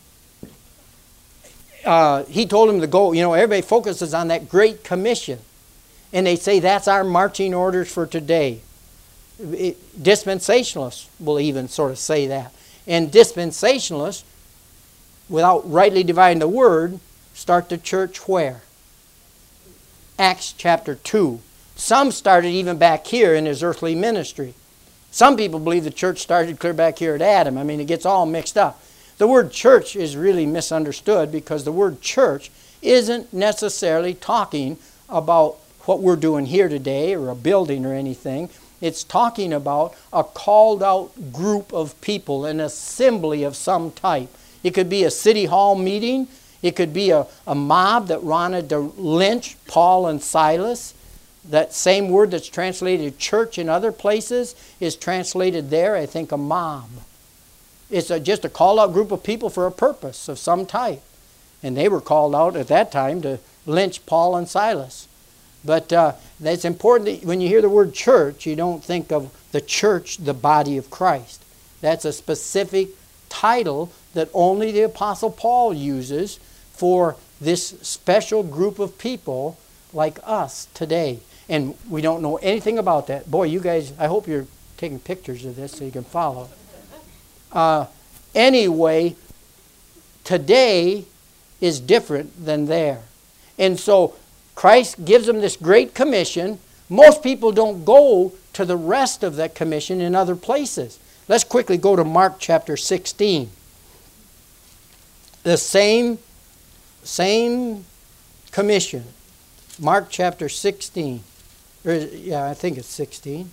Uh, he told them to go, you know, everybody focuses on that Great Commission. And they say that's our marching orders for today. It, dispensationalists will even sort of say that. And dispensationalists, without rightly dividing the word, start the church where? Acts chapter two. Some started even back here in his earthly ministry. Some people believe the church started clear back here at Adam. I mean, it gets all mixed up. The word church is really misunderstood because the word church isn't necessarily talking about what we're doing here today or a building or anything. It's talking about a called out group of people, an assembly of some type. It could be a city hall meeting. It could be a, a mob that wanted to lynch Paul and Silas. That same word that's translated church in other places is translated there, I think, a mob. It's a, just a called out group of people for a purpose of some type. And they were called out at that time to lynch Paul and Silas. But uh, it's important that when you hear the word church, you don't think of the church, the body of Christ. That's a specific title that only the Apostle Paul uses for this special group of people like us today. And we don't know anything about that. Boy, you guys, I hope you're taking pictures of this so you can follow. Uh, anyway, today is different than there. And so Christ gives them this great commission. Most people don't go to the rest of that commission in other places. Let's quickly go to Mark chapter sixteen. The same, same commission. Mark chapter sixteen. Or, yeah, I think it's sixteen.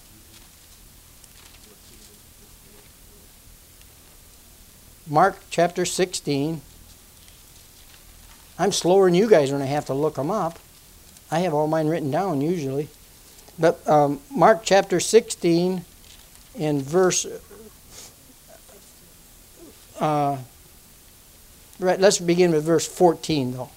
Mark chapter sixteen. I'm slower than you guys when I have to look them up. I have all mine written down usually. But um, Mark chapter sixteen in verse... Uh, right, let's begin with verse fourteen though.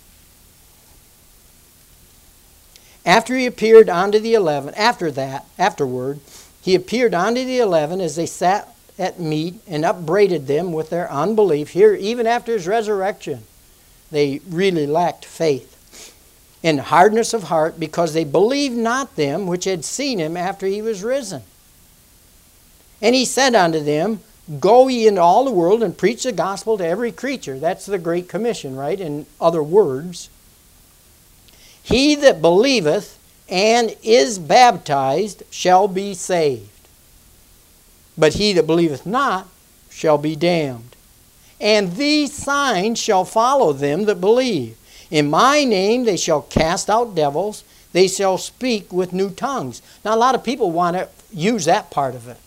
After he appeared unto the eleven, after that, afterward, he appeared unto the eleven as they sat at meat and upbraided them with their unbelief. Here, even after his resurrection, they really lacked faith and hardness of heart because they believed not them which had seen him after he was risen. And he said unto them, go ye into all the world and preach the gospel to every creature. That's the Great Commission, right? In other words, he that believeth and is baptized shall be saved. But he that believeth not shall be damned. And these signs shall follow them that believe. In my name they shall cast out devils. They shall speak with new tongues. Now a lot of people want to use that part of it.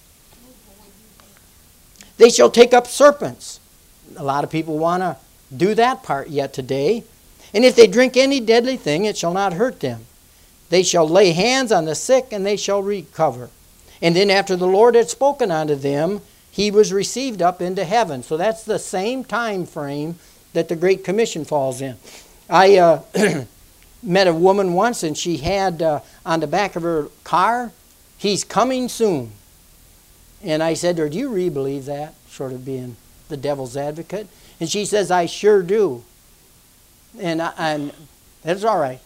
They shall take up serpents. A lot of people want to do that part yet today. And if they drink any deadly thing, it shall not hurt them. They shall lay hands on the sick, and they shall recover. And then after the Lord had spoken unto them, he was received up into heaven. So that's the same time frame that the Great Commission falls in. I uh, met a woman once, and she had uh, on the back of her car, "He's coming soon." And I said to her, "Do you really believe that?" Sort of being the devil's advocate. And she says, "I sure do." And, I, and that's all right.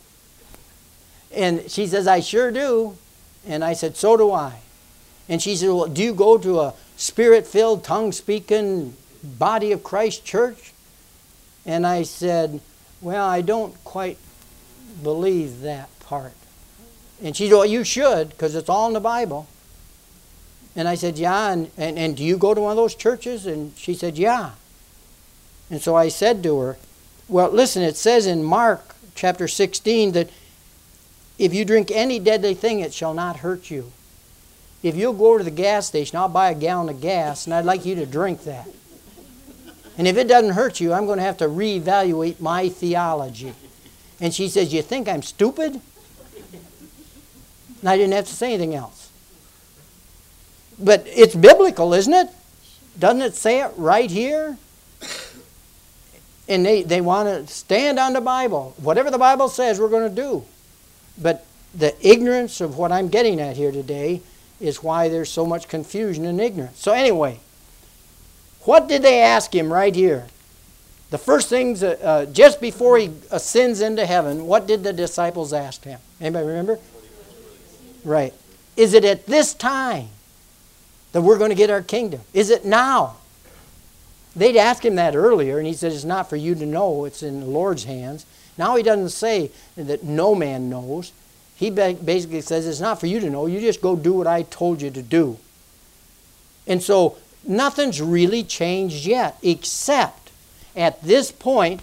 And she says, "I sure do." And I said, "So do I." And she said, "Well, do you go to a Spirit-filled, tongue-speaking body of Christ church?" And I said, "Well, I don't quite believe that part." And she said, "Well, you should, because it's all in the Bible." And I said, "Yeah, and, and, and do you go to one of those churches?" And she said, "Yeah." And so I said to her, "Well, listen, it says in Mark chapter sixteen that if you drink any deadly thing, it shall not hurt you. If you'll go over to the gas station, I'll buy a gallon of gas, and I'd like you to drink that. And if it doesn't hurt you, I'm going to have to reevaluate my theology." And she says, "You think I'm stupid?" And I didn't have to say anything else. But it's biblical, isn't it? Doesn't it say it right here? And they, they want to stand on the Bible. Whatever the Bible says, we're going to do. But the ignorance of what I'm getting at here today is why there's so much confusion and ignorance. So anyway, what did they ask him right here? The first things, uh, uh, just before he ascends into heaven, what did the disciples ask him? Anybody remember? Right. Is it at this time that we're going to get our kingdom? Is it now? They'd asked him that earlier, and he said, "It's not for you to know. It's in the Lord's hands." Now he doesn't say that no man knows. He basically says, "It's not for you to know. You just go do what I told you to do." And so nothing's really changed yet, except at this point,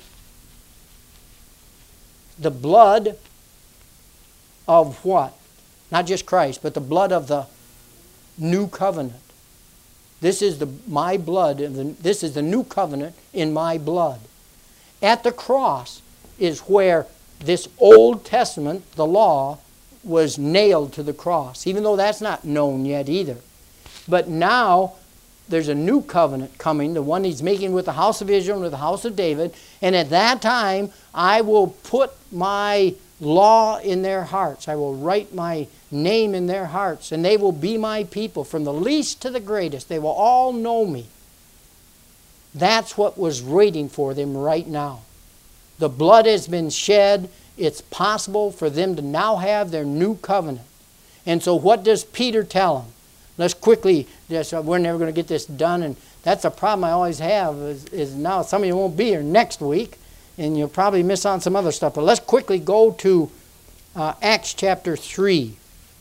the blood of what? Not just Christ, but the blood of the new covenant. This is the my blood, and the, this is the new covenant in my blood. At the cross is where this Old Testament, the law, was nailed to the cross, even though that's not known yet either. But now there's a new covenant coming, the one he's making with the house of Israel and with the house of David, and at that time I will put my law in their hearts. I will write my name in their hearts, and they will be my people from the least to the greatest. They will all know me. That's what was waiting for them right now. The blood has been shed. It's possible for them to now have their new covenant. And so what does Peter tell them? Let's quickly, just, we're never going to get this done, and that's a problem I always have, is, is now some of you won't be here next week, and you'll probably miss on some other stuff. But let's quickly go to uh, Acts chapter three.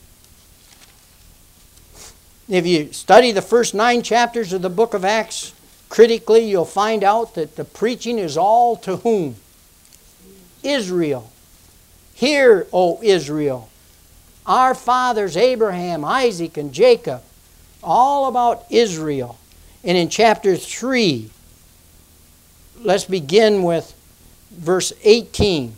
If you study the first nine chapters of the book of Acts critically, you'll find out that the preaching is all to whom? Israel. Hear, O Israel, our fathers Abraham, Isaac, and Jacob, all about Israel. And in chapter three, let's begin with verse eighteen.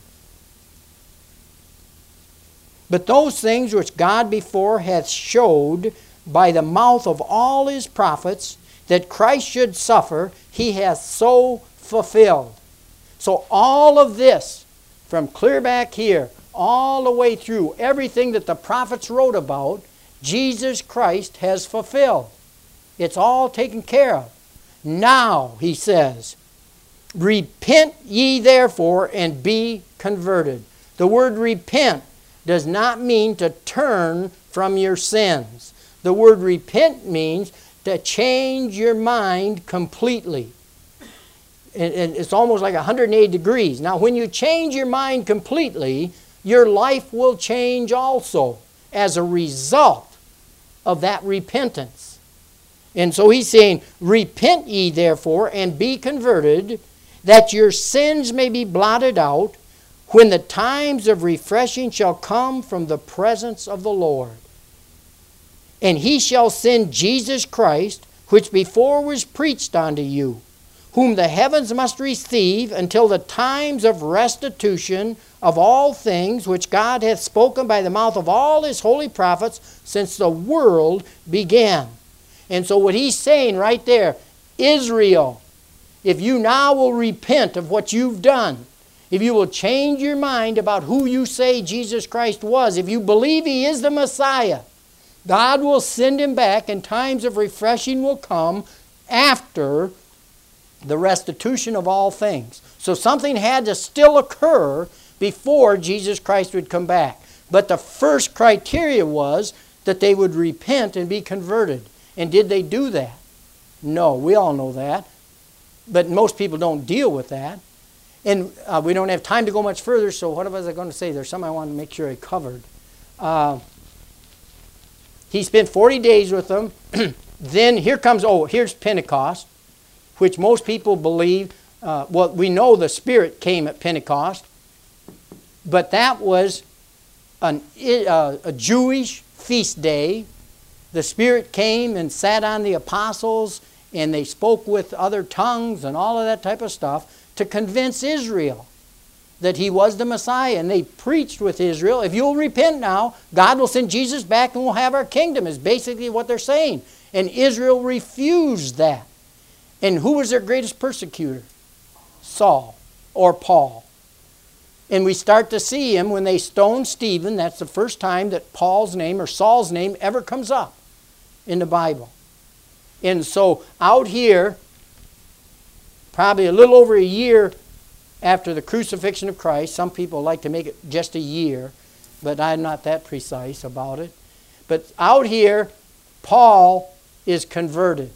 "But those things which God before hath showed by the mouth of all his prophets, that Christ should suffer, he hath so fulfilled." So all of this, from clear back here, all the way through, everything that the prophets wrote about, Jesus Christ has fulfilled. It's all taken care of. Now, he says, "Repent ye therefore and be converted." The word repent does not mean to turn from your sins. The word repent means to change your mind completely. And it's almost like one hundred eighty degrees. Now, when you change your mind completely, your life will change also as a result of that repentance. And so he's saying, "Repent ye therefore and be converted, that your sins may be blotted out, when the times of refreshing shall come from the presence of the Lord. And he shall send Jesus Christ, which before was preached unto you, whom the heavens must receive until the times of restitution of all things which God hath spoken by the mouth of all his holy prophets since the world began." And so what he's saying right there, Israel if you now will repent of what you've done, if you will change your mind about who you say Jesus Christ was, if you believe He is the Messiah, God will send Him back, and times of refreshing will come after the restitution of all things. So something had to still occur before Jesus Christ would come back. But the first criteria was that they would repent and be converted. And did they do that? No, we all know that. But most people don't deal with that. And uh, we don't have time to go much further, so what was I going to say? There's something I want to make sure I covered. Uh, he spent forty days with them. Then here comes, oh, here's Pentecost, which most people believe, uh, well, we know the Spirit came at Pentecost, but that was an, uh, a Jewish feast day. The Spirit came and sat on the apostles, and they spoke with other tongues and all of that type of stuff to convince Israel that He was the Messiah. And they preached with Israel, if you'll repent now, God will send Jesus back and we'll have our kingdom, is basically what they're saying. And Israel refused that. And who was their greatest persecutor? Saul or Paul. And we start to see him when they stoned Stephen. That's the first time that Paul's name or Saul's name ever comes up in the Bible. And so out here, probably a little over a year after the crucifixion of Christ, some people like to make it just a year, but I'm not that precise about it. But out here, Paul is converted.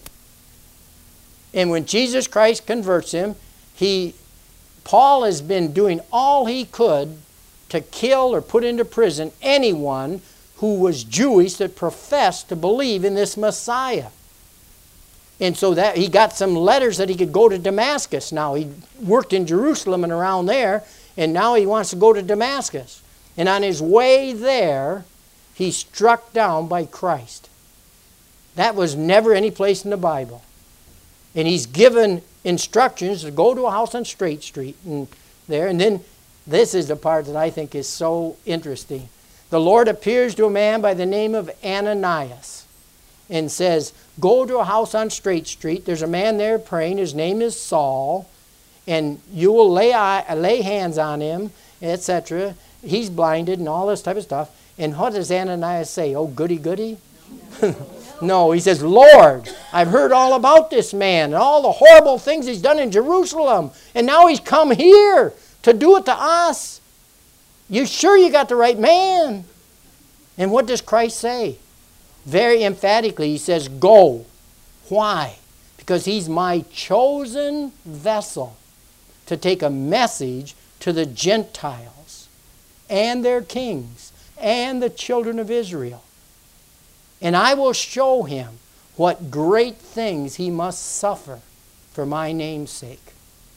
And when Jesus Christ converts him, he, Paul has been doing all he could to kill or put into prison anyone who was Jewish that professed to believe in this Messiah. And so that he got some letters that he could go to Damascus. Now he worked in Jerusalem and around there, and now he wants to go to Damascus. And on his way there, he's struck down by Christ. That was never any place in the Bible. And he's given instructions to go to a house on Straight Street and there. And then this is the part that I think is so interesting. The Lord appears to a man by the name of Ananias and says, go to a house on Straight Street. There's a man there praying. His name is Saul. And you will lay, lay hands on him, et cetera. He's blinded and all this type of stuff. And what does Ananias say? Oh, goody, goody? No, he says, Lord, I've heard all about this man and all the horrible things he's done in Jerusalem. And now he's come here to do it to us. You sure you got the right man? And what does Christ say? Very emphatically, he says, go. Why? Because he's my chosen vessel to take a message to the Gentiles and their kings and the children of Israel. And I will show him what great things he must suffer for my name's sake.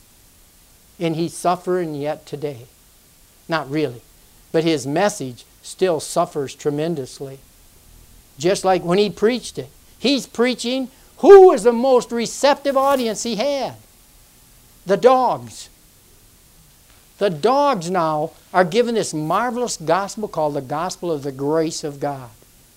And he's suffering yet today. Not really. But his message still suffers tremendously. Just like when he preached it. He's preaching. Who was the most receptive audience he had? The dogs. The dogs now are given this marvelous gospel called the gospel of the grace of God.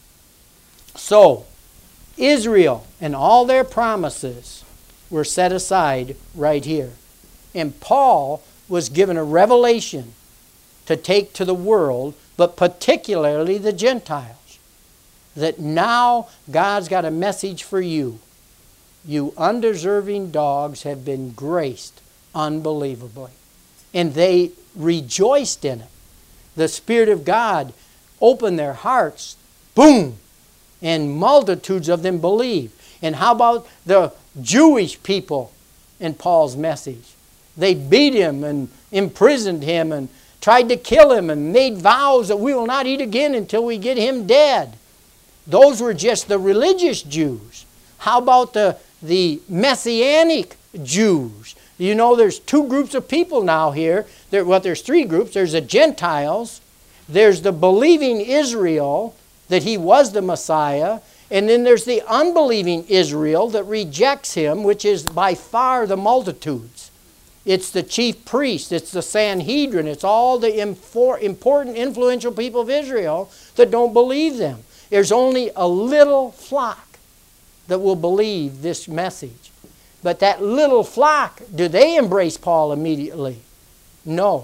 So, Israel and all their promises were set aside right here. And Paul was given a revelation to take to the world, but particularly the Gentiles. That now God's got a message for you. You undeserving dogs have been graced unbelievably. And they rejoiced in it. The Spirit of God opened their hearts. Boom! And multitudes of them believed. And how about the Jewish people in Paul's message? They beat him and imprisoned him and tried to kill him and made vows that we will not eat again until we get him dead. Those were just the religious Jews. How about the, the Messianic Jews? You know, there's two groups of people now here. There, well, there's three groups. There's the Gentiles. There's the believing Israel, that he was the Messiah. And then there's the unbelieving Israel that rejects him, which is by far the multitudes. It's the chief priests. It's the Sanhedrin. It's all the important, influential people of Israel that don't believe them. There's only a little flock that will believe this message. But that little flock, do they embrace Paul immediately? No.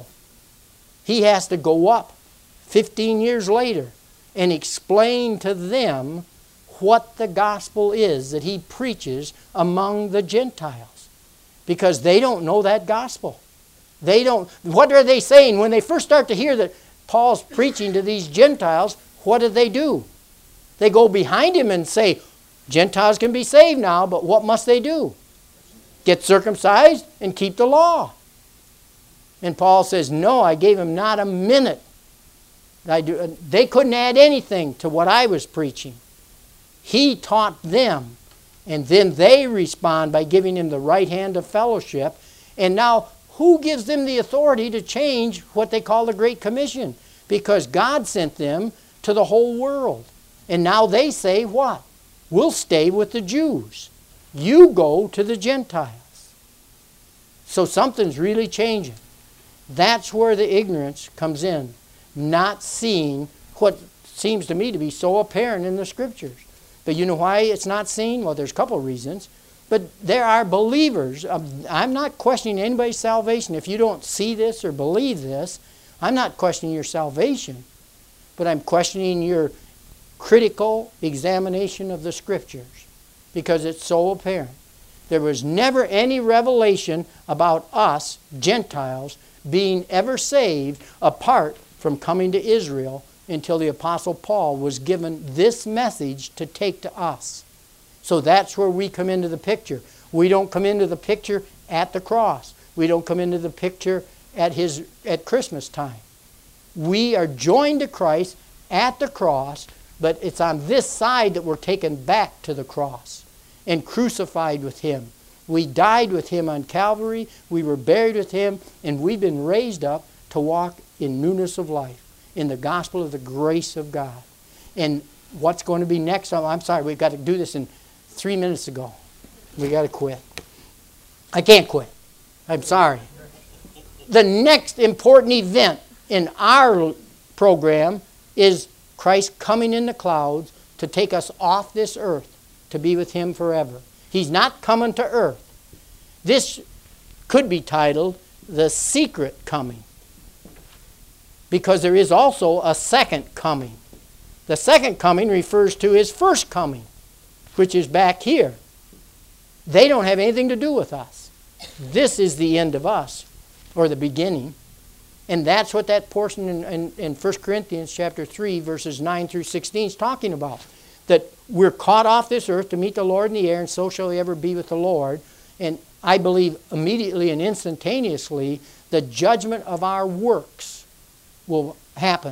He has to go up fifteen years later and explain to them what the gospel is that he preaches among the Gentiles. Because they don't know that gospel. They don't. What are they saying? When they first start to hear that Paul's preaching to these Gentiles, what do they do? They go behind him and say, Gentiles can be saved now, but what must they do? Get circumcised and keep the law. And Paul says, no, I gave him not a minute. I do, they couldn't add anything to what I was preaching. He taught them, and then they respond by giving him the right hand of fellowship. And now, who gives them the authority to change what they call the Great Commission? Because God sent them to the whole world. And now they say what? We'll stay with the Jews. You go to the Gentiles. So something's really changing. That's where the ignorance comes in. Not seeing what seems to me to be so apparent in the Scriptures. But you know why it's not seen? Well, there's a couple of reasons. But there are believers. I'm not questioning anybody's salvation. If you don't see this or believe this, I'm not questioning your salvation. But I'm questioning your critical examination of the Scriptures. Because it's so apparent. There was never any revelation about us, Gentiles, being ever saved apart from coming to Israel until the Apostle Paul was given this message to take to us. So that's where we come into the picture. We don't come into the picture at the cross. We don't come into the picture at his at Christmas time. We are joined to Christ at the cross, but it's on this side that we're taken back to the cross and crucified with him. We died with him on Calvary, we were buried with him, and we've been raised up to walk in newness of life, in the gospel of the grace of God. And what's going to be next? Oh, I'm sorry, we've got to do this in three minutes ago. We got to quit. I can't quit. I'm sorry. The next important event in our program is Christ coming in the clouds to take us off this earth to be with him forever. He's not coming to earth. This could be titled The Secret Coming, because there is also a second coming. The second coming refers to his first coming, which is back here. They don't have anything to do with us. This is the end of us, or the beginning. And that's what that portion in, in, in First Corinthians chapter three, verses nine through sixteen is talking about. That we're caught off this earth to meet the Lord in the air, and so shall we ever be with the Lord. And I believe immediately and instantaneously the judgment of our works will happen.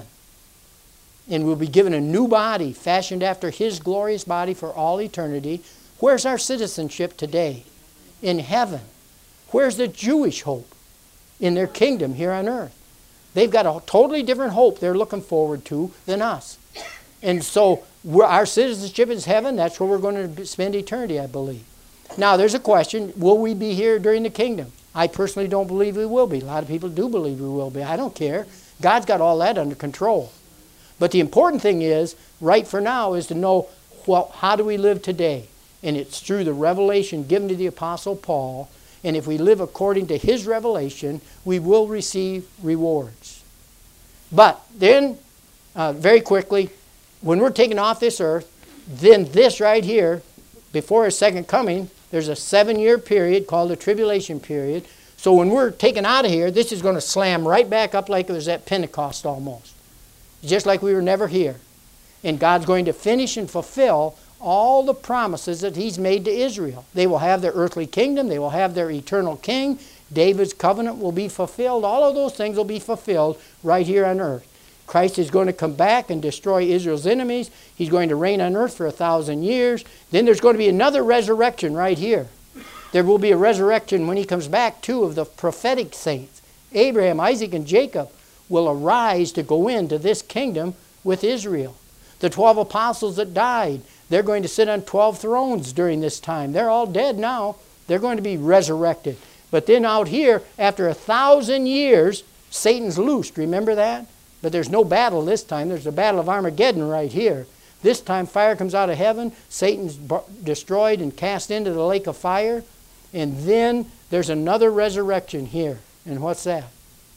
And we'll be given a new body fashioned after his glorious body for all eternity. Where's our citizenship today? In heaven. Where's the Jewish hope? In their kingdom here on earth. They've got a totally different hope they're looking forward to than us. And so we're, our citizenship is heaven. That's where we're going to spend eternity, I believe. Now, there's a question. Will we be here during the kingdom? I personally don't believe we will be. A lot of people do believe we will be. I don't care. God's got all that under control. But the important thing is, right for now, is to know, well, how do we live today? And it's through the revelation given to the Apostle Paul. And if we live according to his revelation, we will receive rewards. But then, uh, very quickly, when we're taken off this earth, then this right here, before his second coming, there's a seven-year period called the tribulation period. So when we're taken out of here, this is going to slam right back up like it was at Pentecost almost. Just like we were never here. And God's going to finish and fulfill all the promises that he's made to Israel. They will have their earthly kingdom. They will have their eternal king. David's covenant will be fulfilled. All of those things will be fulfilled right here on earth. Christ is going to come back and destroy Israel's enemies. He's going to reign on earth for a thousand years. Then there's going to be another resurrection right here. There will be a resurrection when he comes back, too, of the prophetic saints. Abraham, Isaac, and Jacob will arise to go into this kingdom with Israel. The twelve apostles that died, they're going to sit on twelve thrones during this time. They're all dead now. They're going to be resurrected. But then out here, after a thousand years, Satan's loosed. Remember that? But there's no battle this time. There's the battle of Armageddon right here. This time fire comes out of heaven. Satan's destroyed and cast into the lake of fire. And then there's another resurrection here. And what's that?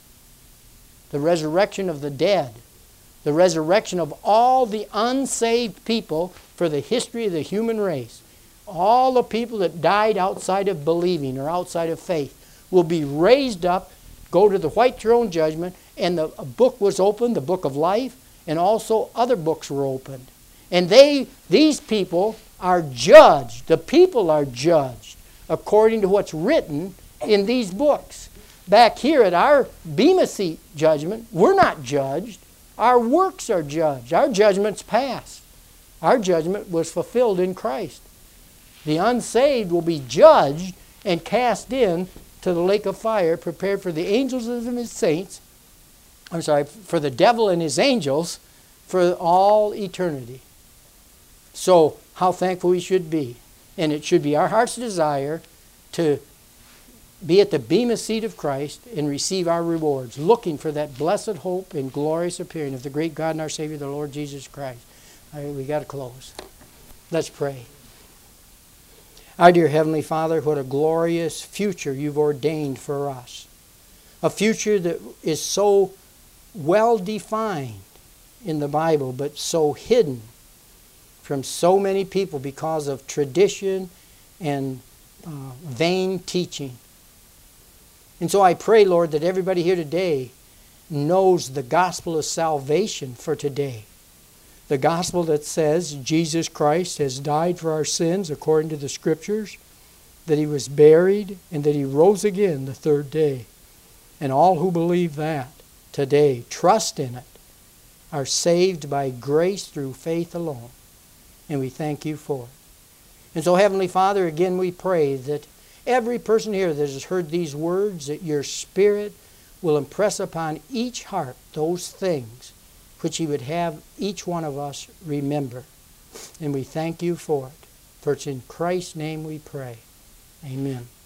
The resurrection of the dead. The resurrection of all the unsaved people for the history of the human race. All the people that died outside of believing or outside of faith will be raised up, go to the white throne judgment, and the a book was opened, the book of life, and also other books were opened. And they, these people are judged. The people are judged according to what's written in these books. Back here at our Bema Seat judgment, we're not judged. Our works are judged. Our judgment's passed. Our judgment was fulfilled in Christ. The unsaved will be judged and cast in to the lake of fire prepared for the angels and his saints, I'm sorry, for the devil and his angels for all eternity. So, how thankful we should be. And it should be our heart's desire to be at the Bema Seat of Christ and receive our rewards, looking for that blessed hope and glorious appearing of the great God and our Savior, the Lord Jesus Christ. All right, we got to close. Let's pray. Our dear Heavenly Father, what a glorious future you've ordained for us. A future that is so well defined in the Bible, but so hidden from so many people because of tradition and uh, vain teaching. And so I pray, Lord, that everybody here today knows the gospel of salvation for today. The gospel that says Jesus Christ has died for our sins according to the Scriptures, that He was buried, and that He rose again the third day. And all who believe that today, trust in it, are saved by grace through faith alone. And we thank you for it. And so, Heavenly Father, again we pray that every person here that has heard these words, that your Spirit will impress upon each heart those things which He would have each one of us remember. And we thank you for it. For it's in Christ's name we pray. Amen.